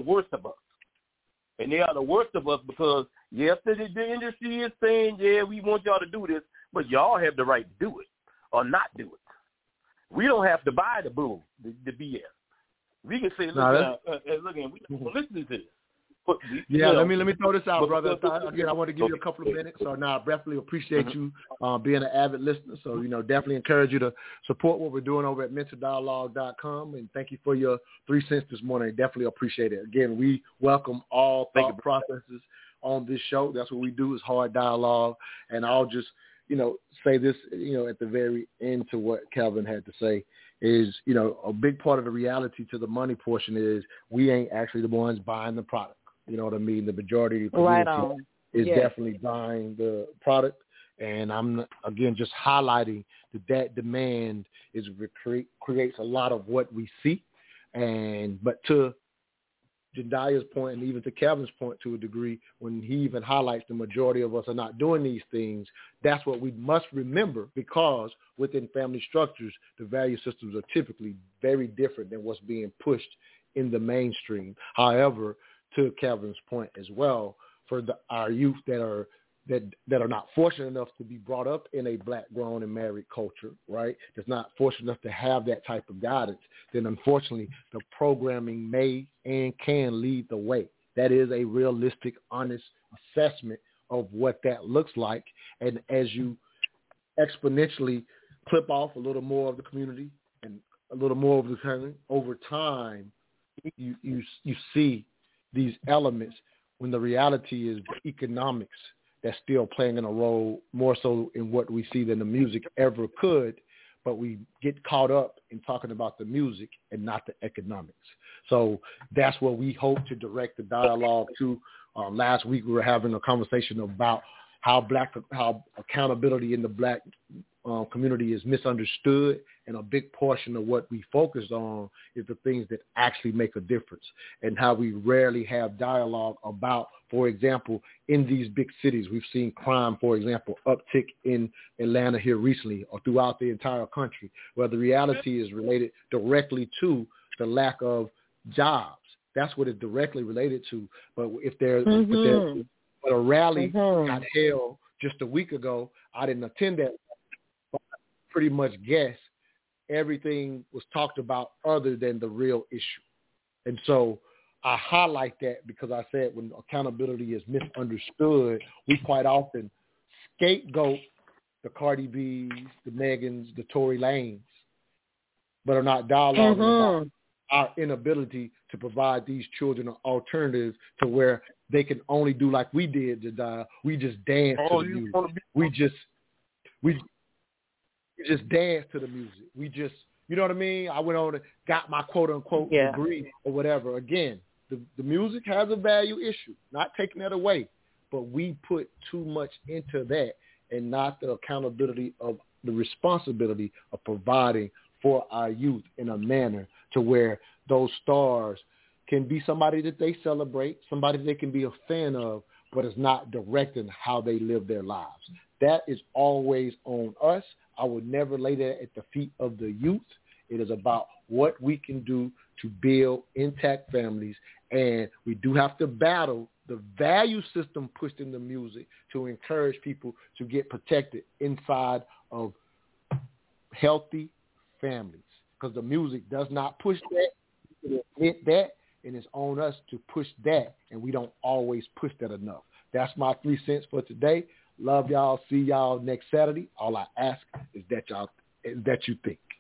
Speaker 17: And they are the worst of us because, yes, the industry is saying, yeah, we want y'all to do this, but y'all have the right to do it or not do it. We don't have to buy the bull, the BS. We can say, look, we listening to this. But
Speaker 3: let me throw this out, brother. Again, I want to give you a couple of minutes. So now I definitely appreciate you being an avid listener. So, definitely encourage you to support what we're doing over at mentaldialogue.com. And thank you for your 3 cents this morning. Definitely appreciate it. Again, we welcome all thought processes on this show. That's what we do, is hard dialogue. And I'll just, say this, at the very end to what Calvin had to say is, a big part of the reality to the money portion is we ain't actually the ones buying the product. You know what I mean? The majority of the community is definitely buying the product. And I'm, again, just highlighting that demand creates a lot of what we see. But to Jendaya's point, and even to Kevin's point to a degree, when he even highlights the majority of us are not doing these things, that's what we must remember, because within family structures, the value systems are typically very different than what's being pushed in the mainstream. However, to Kevin's point as well, for our youth that are not fortunate enough to be brought up in a black grown and married culture, right? That's not fortunate enough to have that type of guidance, then unfortunately the programming may and can lead the way. That is a realistic, honest assessment of what that looks like. And as you exponentially clip off a little more of the community and a little more of the country, over time, you see these elements when the reality is the economics that's still playing in a role more so in what we see than the music ever could, but we get caught up in talking about the music and not the economics. So that's what we hope to direct the dialogue to. Last week we were having a conversation about how accountability in the black community is misunderstood, and a big portion of what we focus on is the things that actually make a difference, and how we rarely have dialogue about, for example, in these big cities, we've seen crime, for example, uptick in Atlanta here recently or throughout the entire country, where the reality is related directly to the lack of jobs. That's what it's directly related to. But if there's a rally got held just a week ago, I didn't attend that, but I pretty much guess everything was talked about other than the real issue. And so I highlight that because I said when accountability is misunderstood, we quite often scapegoat the Cardi B's, the Megans, the Tory Lanez, but are not dialoguing about our inability to provide these children an alternative to where they can only do like we did, Jediah. We just dance to the music. We just dance to the music. We just, you know what I mean? I went on and got my quote-unquote degree or whatever. Again, the music has a value issue, not taking that away, but we put too much into that and not the accountability of the responsibility of providing for our youth in a manner to where those stars can be somebody that they celebrate, somebody they can be a fan of, but it's not directing how they live their lives. that is always on us. I would never lay that at the feet of the youth. It is about what we can do to build intact families, and we do have to battle the value system pushed in the music to encourage people to get protected inside of healthy families, because the music does not push that. It admit that, and it's on us to push that, and we don't always push that enough. That's my 3 cents for today. Love y'all. See y'all next Saturday. All I ask is that you think.